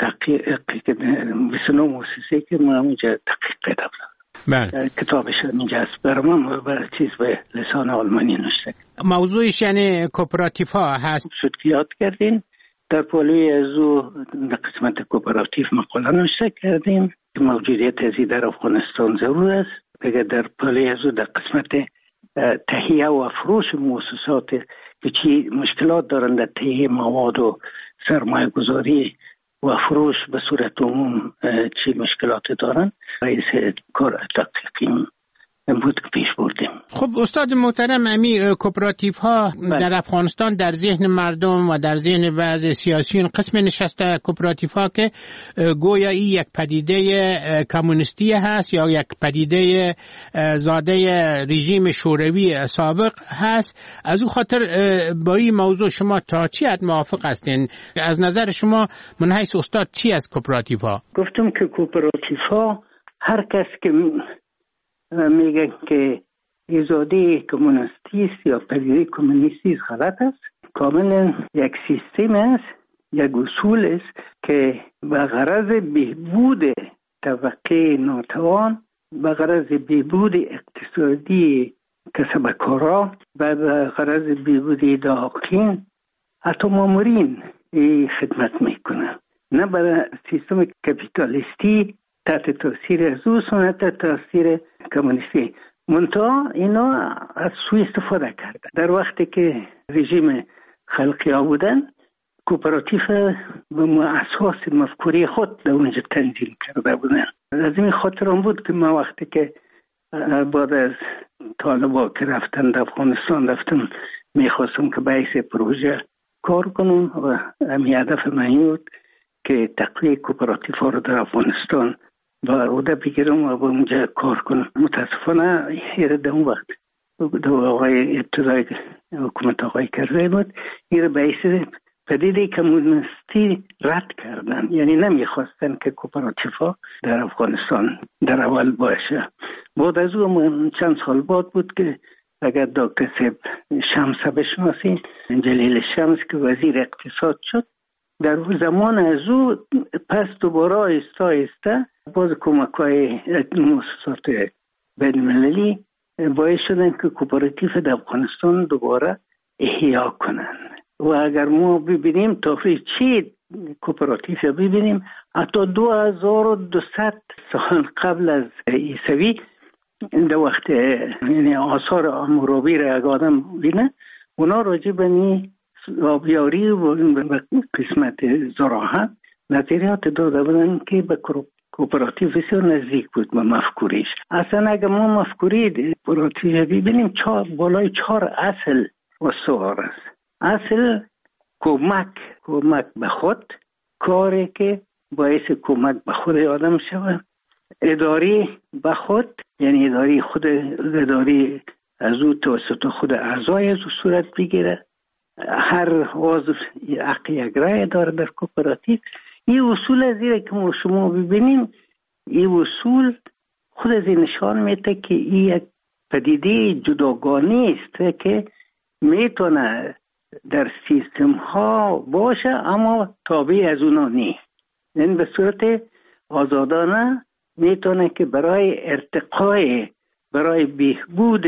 مؤسسه که ما اونجا تحقیق کردم. بله. کتابش اینجا است برام برای چیز به لسان آلمانی نوشته. موضوعش یعنی کوپراتیف ها هست. شد که یاد کردین در پالوی ازو در قسمت کوپراتیف مقاله نوشته کردیم که موجودیت ازی در افغانستان ضرور است. دیگه در پالوی ازو در قسمت تهیه و فروش مؤسسات که چی مشکلات دارند در تهیه مواد و سرمایه گذاری و فروش به صورت عموم چی مشکلات دارند، رئیس کار تحقیقی بود که پیش بردیم. خب استاد محترم، امی کوپراتیف ها در افغانستان در ذهن مردم و در ذهن بعض سیاسیون قسم نشسته کوپراتیف ها که گویا این یک پدیده کمونیستی هست یا یک پدیده زاده رژیم شوروی سابق هست. از اون خاطر با این موضوع شما تا چی حد موافق هستین؟ از نظر شما من حیث استاد چی از کوپراتیف ها؟ گفتم که کوپراتیف ها هر کس که میگن که ایجادی کمونیستی است یا پدیده کمونیستی غلط است. کاملا یک سیستم است، یک اصول است که به غرض بهبود طبقه ناتوان، به غرض بهبود اقتصادی کسبکارا و به غرض بهبود داخلین حتی مامورین خدمت میکنه، نه برای سیستم کپیتالیستی تحت تاثیر از او سنت تاثیر کمونیستی. منتها اینا از سوی استفاده کردن. در وقتی که رژیم خلقی ها بودن، کوپراتیف به اساس مفکوری خود در اونجا تنظیم کرده بودن. از این خاطر هم بود که ما وقتی که بعد از طالبا که رفتن در افغانستان رفتم میخواستم که بحث پروژه کار کنم و همین هدف من بود که تقویه کوپراتیف ها رو در افغانستان با عهده بگیرم و با اونجا کار کنم. متاسفانه در اون وقت دو آقای ابتدای حکومت آقای کرزی بود، این بحث پدیده کمونیستی رد کردن، یعنی نمیخواستن که کوپراتیفا در افغانستان در اول باشه. بعد از اون چند سال بعد بود که اگر دکتر صاحب شمس بشناسین، جلیل شمس که وزیر اقتصاد شد، در زمان از او پس دوباره آهسته باز کمک‌های مؤسسات بین المللی باعث شدن که کوپراتیف در افغانستان دوباره احیا کنن. و اگر ما ببینیم تاریخ چی کوپراتیف ببینیم، حتی 2200 سال قبل از عیسوی در وقت یعنی آثار حمورابی را اگر آدم بینه، اونا راجع به آبیاری و قسمت زراعت نظریات داده بودن که به کوپراتیف بسیار نزدیک بود به مفکوریش. اصلا اگر ما مفکوری کوپراتیف ببینیم بالای 4 اصل استوار است. اصل کمک به خود، کاری که باعث کمک به خود آدم شود. اداری به خود، یعنی اداری از او توسط خود اعضای از او صورت بگیره. هر عضو حق یک رای داره در کوپراتیو. این اصول از این که شما ببینیم، این اصول خود از این نشان میده که این یک پدیده جداگانه است که میتونه در سیستم ها باشه اما تابع از اونا نیست. یعنی به صورت آزادانه میتونه که برای ارتقای، برای بهبود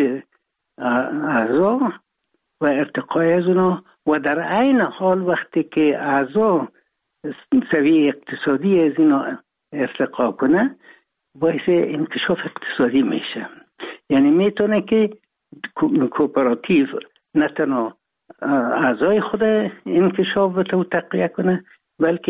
اعضا و ارتقای از اونا و در عین حال وقتی که اعضا سویه اقتصادی از اینا ارتقا کنه باعث انکشاف اقتصادی میشه. یعنی میتونه که کوپراتیو نه تنها اعضای خود انکشاف بده و تقویه کنه، بلکه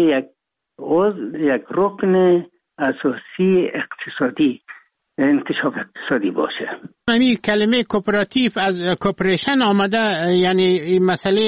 یک رکن اساسی اقتصادی، انکشاف اقتصادی باشه. همین کلمه کوپراتیو از کوپریشن آمده، یعنی مسئله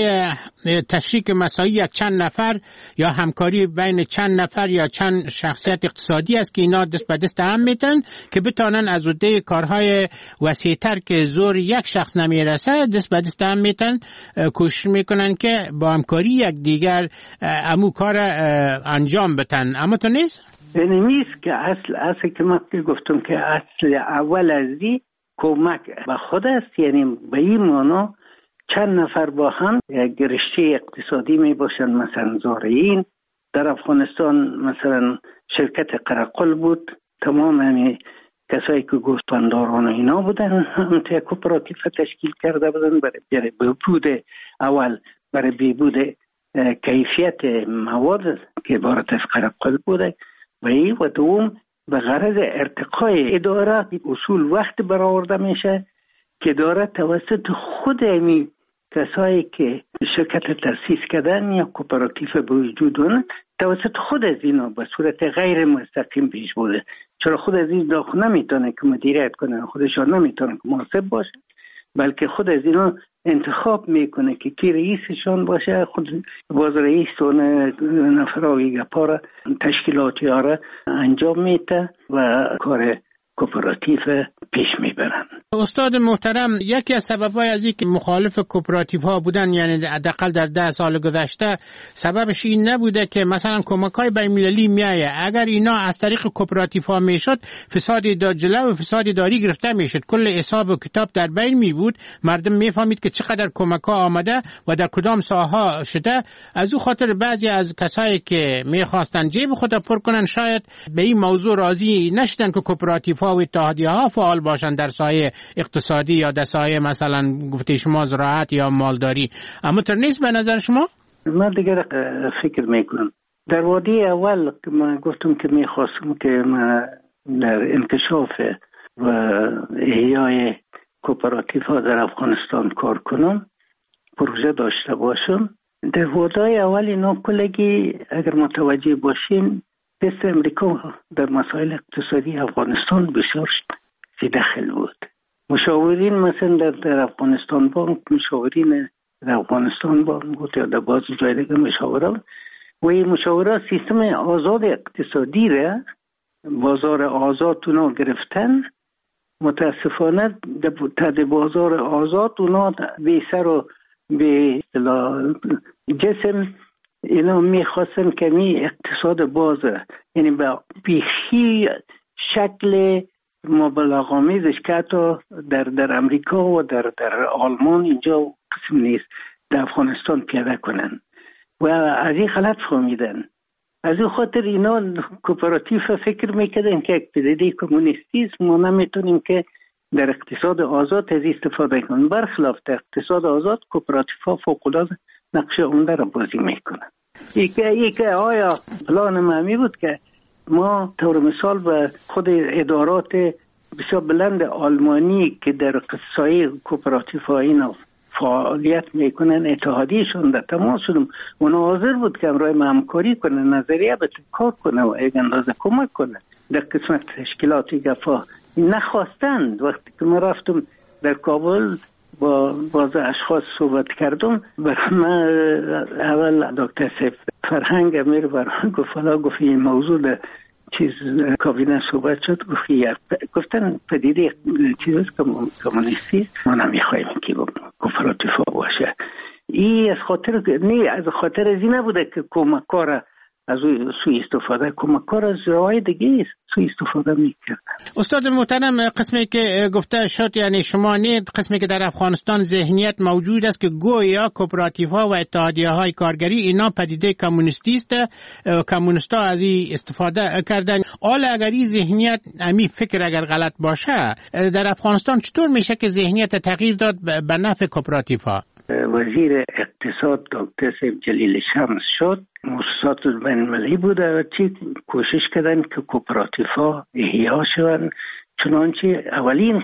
تشریک مساعی یک چند نفر یا همکاری بین چند نفر یا چند شخصیت اقتصادی است که اینا دست به دست هم میتن که بتانن از عهده کارهای وسیع‌تر که زور یک شخص نمیرسه دست به دست هم میتن، کوشش میکنن که با همکاری یک دیگر امو کار انجام بدن. اما تو نیست؟ یعنی نیست که اصل که من گفتم که اصل اول از دی کمک به خود است. یعنی به این معنا چند نفر با هم یک رشته اقتصادی می باشن. مثلا زارعین در افغانستان، مثلا شرکت قرقل بود، تمام همین کسایی که گوسفنداران و اینا بودن هم توی کوپراتیو تشکیل کرده بودن برای بهبود اول، برای بهبود کیفیت مواد که عبارت از قرقل بوده و دوم به غرض ارتقای اداره. اصول وقت برآورده میشه که اداره توسط خود امی کسایی که شرکت تأسیس کردن یا کوپراتیو به وجود اون توسط خود از اینا به صورت غیر مستقیم پیش بوده. چرا خود از این داخل نمیتونه که مدیریت کنه، خودشان نمیتونه که محاسب باشه، بلکه خود از اینا انتخاب میکنه که کی رئیسشان باشه. خود باز رئیس و نفراوی گپاره تشکیلاتی ها را انجام میده و کار کوپراتیو پیش میبرن. استاد محترم، یکی از سبب‌های از اینکه مخالف کوپراتیو ها بودن، یعنی حداقل در 10 سال گذشته، سببش این نبوده که مثلا کمک‌های بین‌المللی میایه، اگر اینا از طریق کوپراتیو ها میشد فساد جلو و فساد داری گرفته میشد، کل حساب و کتاب در بین می بود، مردم میفهمید که چقدر کمک‌ها آمده و در کدام ساحه شده. از او خاطر بعضی از کسایی که میخواستن جیب خود پر کنن شاید به این موضوع راضی نشدن که کوپراتیو ها و اتحادیه ها فعال باشن در سایه اقتصادی یا در سایه مثلا گفته شما زراعت یا مالداری. اما تر نیست به نظر شما؟ من دیگه فکر میکنم در وادی اول که من گفتم که میخواستم که من در انکشاف و احیای کوپراتیو ها در افغانستان کار کنم، پروژه داشته باشم. در وادی اول اینا کلگی اگر متوجه باشین دست امریکا در مسائل اقتصادی افغانستان بسیار دخل بود. مشاورین مثلا در افغانستان بانک، مشاورین در افغانستان بانک بود یا در بعض جای دیگه مشاوران و این مشاوران سیستم آزاد اقتصادی را، بازار آزاد اونا گرفتن. متاسفانه در بازار آزاد اونا به سر و به جسم اینا میخواستن که می اقتصاد بازه، یعنی به بیخی شکل مبالغه‌آمیزش که حتی در امریکا و در آلمان اینجا قسم نیست، در افغانستان پیاده کنن و از این غلط فهمیدن. از این خاطر اینا کوپراتیو فکر میکردن که یک پدیده کمونیستی است، ما نمیتونیم که در اقتصاد آزاد از استفاده کنیم. برخلاف در اقتصاد آزاد کوپراتیو ها فوق‌العاده نقش عمده را بازی میکنن. یک آیا پلان معمی بود که ما طور مثال به خود ادارات بسیار بلند آلمانی که در سایه کوپراتیو ها اینا فعالیت میکنن اتحادیشون در تماس شدم، اونا حاضر بود که امروی همکاری کنه، نظریه به کار کنه و یک اندازه کمک کنه در قسمت تشکیلاتی گفا. نخواستند. وقتی که من رفتم در کابل با بعض اشخاص صحبت کردم، برای من اول دکتر سیف فرهنگ امیر برای گفت این موضوع در چیز کابینه صحبت شد، گفتن پدیده چیز کمونیستی ما نمیخوایم که کوپراتیو باشه. این از خاطر از این نبوده که کمکار از سوی استفاده، کمکار از راه دیگه سوی استفاده میکردن. استاد محترم، قسمی که گفته شد یعنی شما نید قسمی که در افغانستان ذهنیت موجود است که گویا کوپراتیو ها و اتحادیه های کارگری اینا پدیده کمونیستی است، کمونیستا از این استفاده کردن. حالا اگر این ذهنیت امی فکر اگر غلط باشه، در افغانستان چطور میشه که ذهنیت تغییر داد به نفع کوپراتیو ها؟ وزیر اقتصاد دکتر سیف جلیل شمس شد، مؤسسات بین‌المللی بوده و چی کوشش کردن که کوپراتیو ها احیا شوند. چنانچه اولین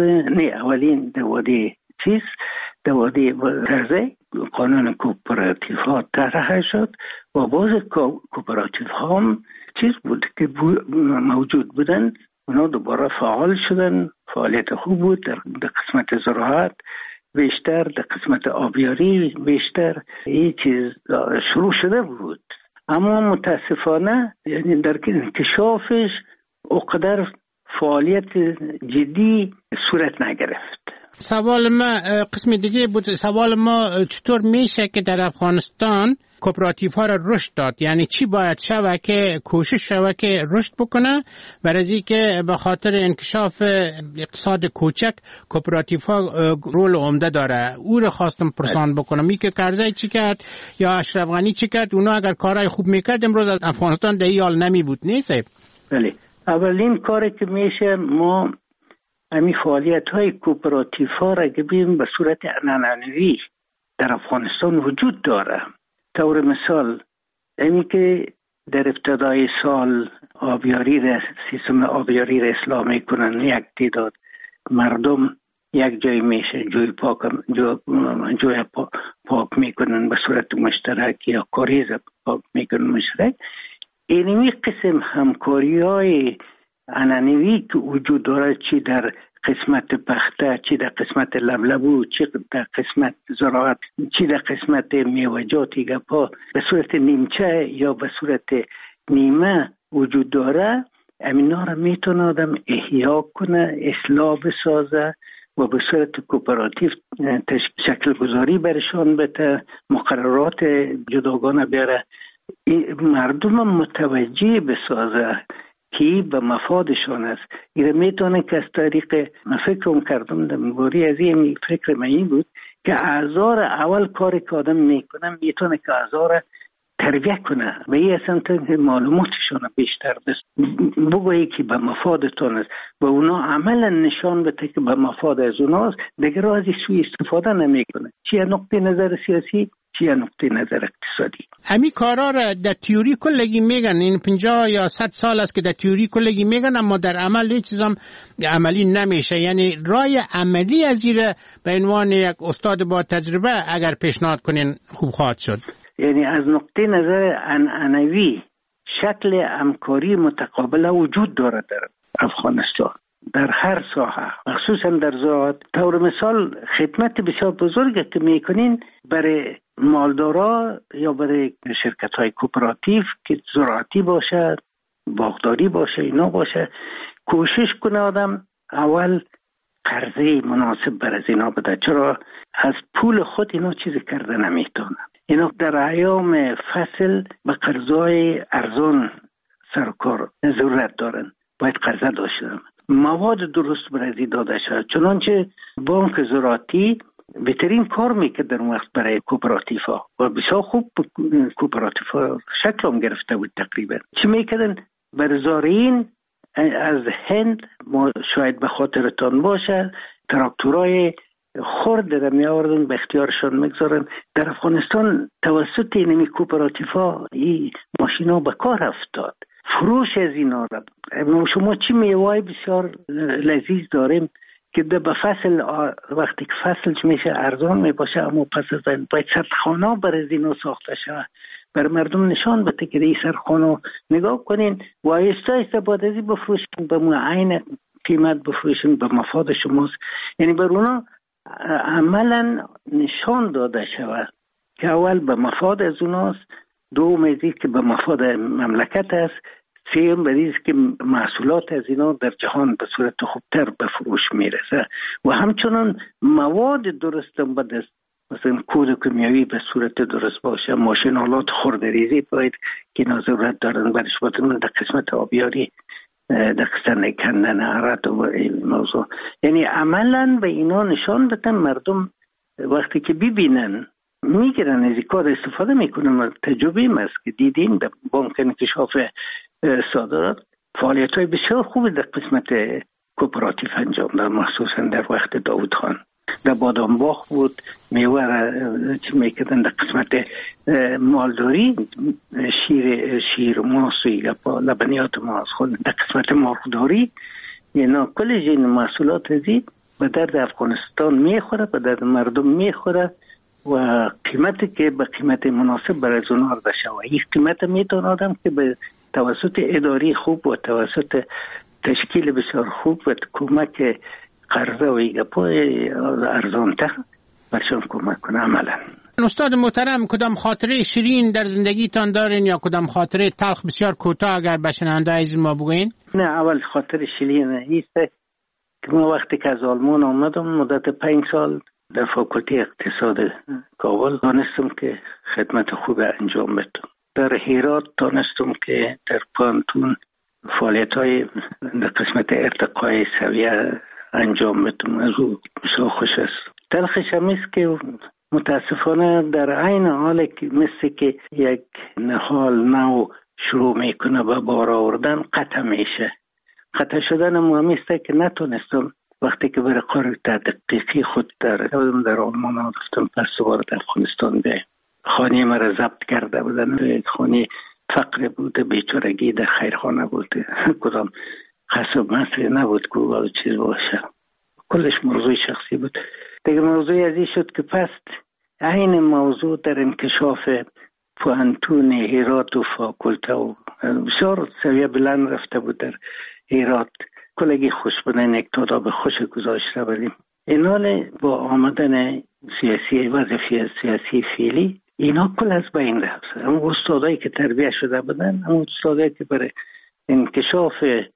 دواده رزه قانون کوپراتیو ها طرح شد و باز کوپراتیو ها هم چیز بود که موجود بودن، اونا دوباره فعال شدن. فعالیت خوب بود در قسمت زراعت بیشتر، در قسمت آبیاری بیشتر این چیز شروع شده بود، اما متاسفانه یعنی در انکشافش اقدر فعالیت جدی صورت نگرفت. سوال ما قسم دیگه بود. سوال ما چطور میشه که در افغانستان کوپراتیو ها را رشد داد؟ یعنی چی باید شود که کوشش شود که رشد بکنه؟ برای که به خاطر انکشاف اقتصاد کوچک کوپراتیو ها رول عمده داره. او را خواستم پرسان بکنم می که کرزی چی کرد یا اشرف غنی چی کرد؟ اونا اگر کارهای خوب میکرد امروز از افغانستان در این حال نمی بود. نیست؟ بله، اولین کاری که میشه ما همین فعالیت های کوپراتیو ها را که بیم به صورت عنعنوی در افغانستان وجود داره. طور مثال اینی که در ابتدای سال سیستم آبیاری را اصلاح میکنن، یک تعداد مردم یک جای میشه جوی پاک میکنن به صورت مشترک یا کاریز پاک میکنن مشترک. اینمی قسم همکاری های عنعنوی که وجود داره، چی در قسمت پخته، چی در قسمت لبلبو، چی در قسمت زراعت، چی در قسمت میوه‌جاتی گپا به صورت نیمچه یا به صورت نیمه وجود داره، امینا را میتونه آدم احیا کنه، اصلاح بسازه و به صورت کوپراتیو شکل گذاری برشان بده، مقررات جداگانه بیاره، مردم متوجه بسازه که به مفادشان است. این میتونه که از طریق من فکرم کردم درباره از این فکر من بود که اعضا اول کاری که آدم میکنه میتونه که اعضا را تربیت کنه و این اصلا معلوماتشان بیشتر بگویی که به مفادتان است و اونا عملا نشان بده که به مفاد از اوناست، دیگه را از سوی استفاده نمیکنه، چیه نقطه نظر سیاسی چیه نقطه نظر اقتصادی. همین کارا را در تئوری کلگی میگن، این 50 یا 100 سال است که در تئوری کلگی میگن، اما در عمل هیچ چیزام عملی نمیشه. یعنی راه عملی از این به عنوان یک استاد با تجربه اگر پیشنهاد کنین خوب خواهد شد. یعنی از نقطه نظر عنعنوی شکل همکاری متقابل وجود داره در افغانستان در هر ساحه، خصوصا در زراعت. طور مثال خدمت بسیار بزرگی که میکنین برای مالدارا یا برای شرکت های کوپراتیو که زراعتی باشه، باغداری باشه، اینا باشه، کوشش کنه آدم اول قرضه مناسب برای اینا بده، چرا از پول خود اینا چیزی کرده نمیتونه. اینا در ایام فصل به قرضای ارزان سرکار ضرورت دارن، باید قرضه داشتن، مواد درست برای داده شد. چنانچه بانک زراعتی بهترین کار میکرد در وقت برای کوپراتیف ها و بسیار خوب کوپراتیف ها شکل هم گرفته بود. تقریبا چی میکردن؟ بر زارعین از هند، ما شاید به خاطرتان باشه، تراکتورهای خرد در می آوردن به اختیارشان میگذارن. در افغانستان توسط اینمی کوپراتیف ها این ماشین ها به کار افتاد. فروش از اینا را شما چی میوه بسیار لذیذ داریم که به فصل، وقتی که فصلش میشه ارزان میباشه، اما پس از باید سردخانه برای اینا ساخته شود، بر مردم نشان بده که این سردخانه نگاه کنین و آیسته آیسته بعد از این بفروشین، به معین قیمت بفروشین، به مفاد شماست. یعنی بر اونا عملا نشان داده شود که اول به مفاد از اوناست، دوم از این که به مفاد مملکت است، سوم به این که محصولات از اینا در جهان به صورت خوبتر به فروش میرسه و همچنان مواد درست هم به دست، مثلا کود کیمیایی به صورت درست باشه، ماشین آلات خردریزی باید که اینا ضرورت دارن برش باتون در قسمت آبیاری، در قسمت کندن عرد و این موضوع. یعنی عملا به اینا نشان بدن، مردم وقتی که ببینن میگیرن از این کار استفاده میکنن. تجربه است که دیدیم در بانک انکشاف صادرات فعالیت های بسیار خوبی در قسمت کوپراتیف انجام داد، مخصوصا در وقت داوود خان. در بادام باغ بود، میوه را چی میکردن در قسمت مالداری، شیر ماس و لبنیات ماس خود، در قسمت مرغداری، اینا کل این محصولات ازی به درد افغانستان میخوره، به درد مردم میخوره و قیمتی که به قیمت مناسب برای اونها رده شود. این قیمت میتون آدم که به توسط اداری خوب و توسط تشکیل بسیار خوب و کمک قرضه و ایگپای ارزانتر برشان کمک کنه عملا. استاد محترم، کدام خاطره شیرین در زندگیتان دارین یا کدام خاطره تلخ بسیار کوتاه اگر به شنونده عزیز ما بگوین؟ نه، اول خاطر شیرین ایست که ما وقتی که از آلمان آمدم مدت 5 سال در فاکولته اقتصاد کابل دانستم که خدمت خوب انجام بدم. در هرات دانستم که در پانتون فعالیت‌های در قسمت ارتقای سویه انجام بدم. از او بسیار خوش است. تلخش هم است که متاسفانه در عین حال که مثل که یک نهال نو شروع میکنه به بار آوردن قطع میشه. قطع شدن مهم است که نتونستم وقتی که برای کار تحقیقی خود در آلمان رفتم، پس دوباره در افغانستان به خانه مرا ضبط کرده بودن. خانه فقر بوده، بیچارگی در خیرخانه بوده، کدام قصب مصری نبود که چیز باشه، کلش موضوع شخصی بود. دیگه موضوع ازی شد که پس این موضوع در انکشاف پوانتون هرات و فاکولته و بسیار سویه بلند رفته بود در هرات. کلگی خوش بودن یک تاداب خوش گذاشته بودیم. اینال با آمدن سیاسی وظیفه سیاسی فعلی اینا کل از بین رفت. اما استادایی که تربیه شده بودن، اما استادایی که برای انکشاف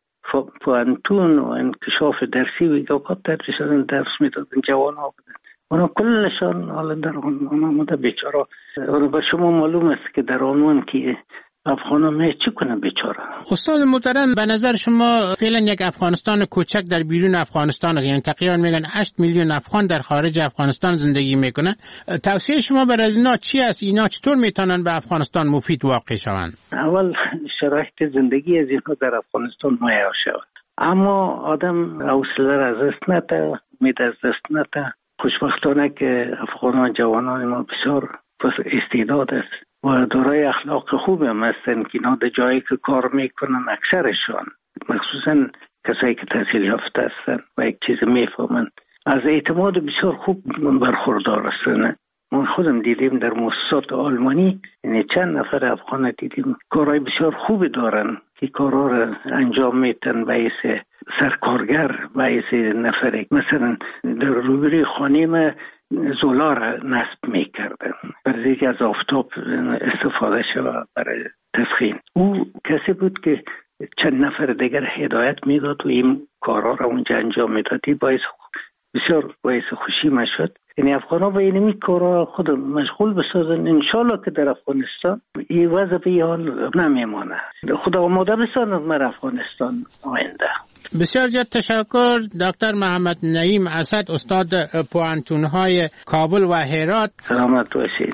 پوانتون و انکشاف درسی و اوقات تدریس شدن، درس میدادن، جوان ها بودن. اونا کلشان حالا در آن آمده بیچاره. به شما معلوم است که در آنوان که افغان هم چی کنه بیچاره. استاد محترم، به نظر شما فعلا یک افغانستان کوچک در بیرون افغانستان، یعنی تقریبا میگن 8 میلیون افغان در خارج افغانستان زندگی میکنن، توصیه شما برای اینا چی است؟ اینا چطور میتونن به افغانستان مفید واقع شوند؟ اول شرایط زندگی از اینها در افغانستان مهیا شود، اما آدم حوصله را از دست نده، امید از دست نده. خوشبختانه که افغانان جوانان ما بسیار استعداد است و دارای اخلاق خوب هم هستن که اینا در جایی که کار میکنن اکثرشان، مخصوصا کسایی که تحصیل یافته هستن و یک چیز میفهمن، از اعتماد بسیار خوب برخوردار هستن. ما خودم دیدیم در مؤسسات آلمانی، یعنی چند نفر افغان دیدیم کارهای بسیار خوبی دارن که کارها را انجام میتن باعث سرکارگر، باعث نفر مثلا در روبروی خانه ما زولا را نصب میکردن برای اینکه از آفتاب استفاده شود برای تسخین. او کسی بود که چند نفر دیگر هدایت میداد و این کارها را اونجا انجام میدادی، باعث بسیار باعث خوشی ما شد. یعنی افغان‌ها به اینمی کارا خود مشغول بسازن، انشالله که در افغانستان این وضع به این حال نمیمانه. خدا آماده بسازد مر افغانستان آینده. بسیار زیاد تشکر دکتر محمد نعیم اسد، استاد پوهنتون‌های کابل و هرات. سلامت باشید.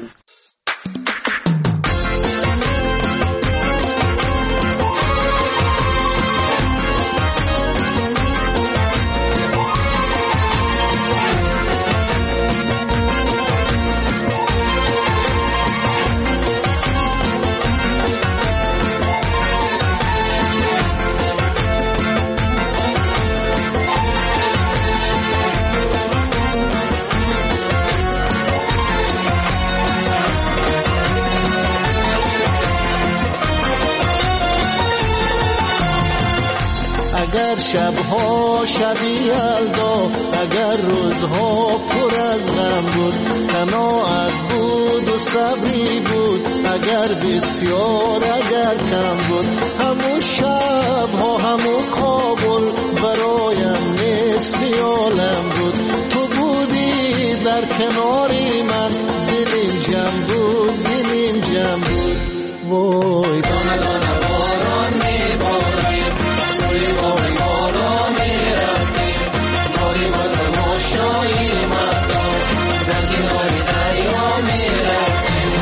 اگر شبها شبی یلدا، اگر روزها پر از غم بود، قناعت بود و صبری بود، اگر بسیار اگر کم بود، همون شبها همون کابل برایم مثل عالم بود. تو بودی در کناری من، دلیم جمع بود، دلیم جمع بود. وای دانه دانه باران میباریم، توی باری بالا میرفتیم، داری با تماشایی مردم در کنار دریا میرفتیم.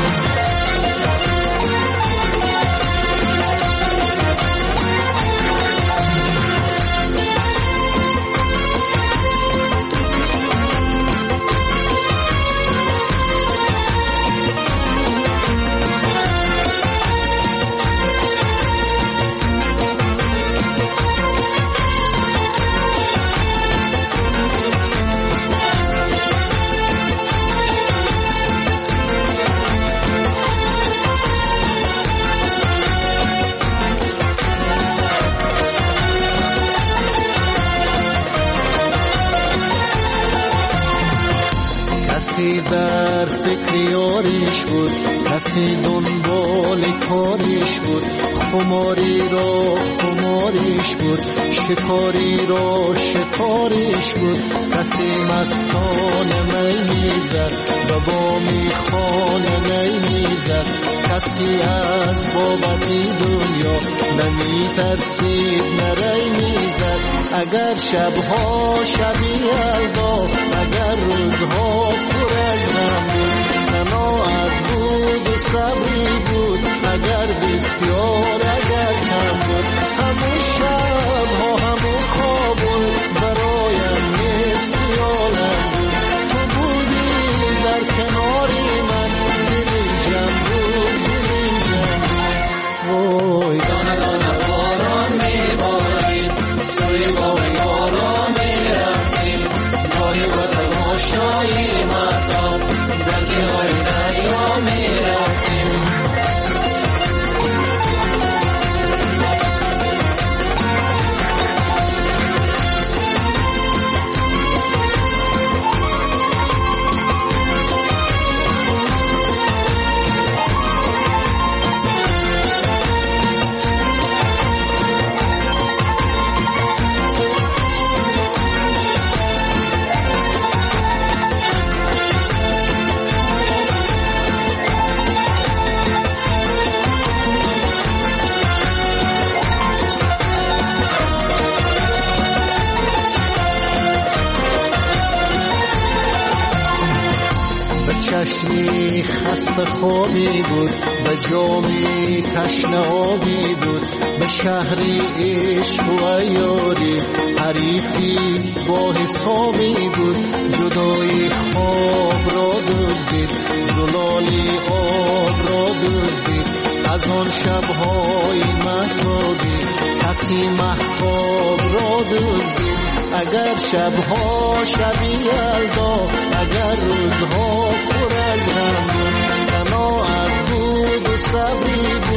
کسی در فکر یاریش بود، کسی دنبال کاریش بود، خماری را خماریش بود، شکاری را شکاریش بود. کسی مستان می میزد و با میخانه می میزد، کسی از بابتی دنیا نمی ترسید نری میزد. اگر شبها شبی یلدا، اگر روزها پر از غم بود، قناعت بود و صبری بود، اگر بسیار اگر کم بود، همون شبها همون کابل برایم مثل عالم بود. تو بودی در کناری من، دلیم جمع بود، دلیم جمع بود. وای دانه دانه باران میبارید، سوی باری بالا میرفتیم، داری با تماشایی مردم در کنار دریا میرفتیم. چشمی خسته خوابی بود، به جامی تشنه آبی بود، به شهری عشق و یاری حریفی با حسابی بود. جدای خواب را دزدید، زلالی آب را دزدید، از آن شبهای مهتابی کسی مهتاب را دزدید. اگر شبها شبی یلدا، اگر روزها پر از غم بود، قناعت بود و صبری بود،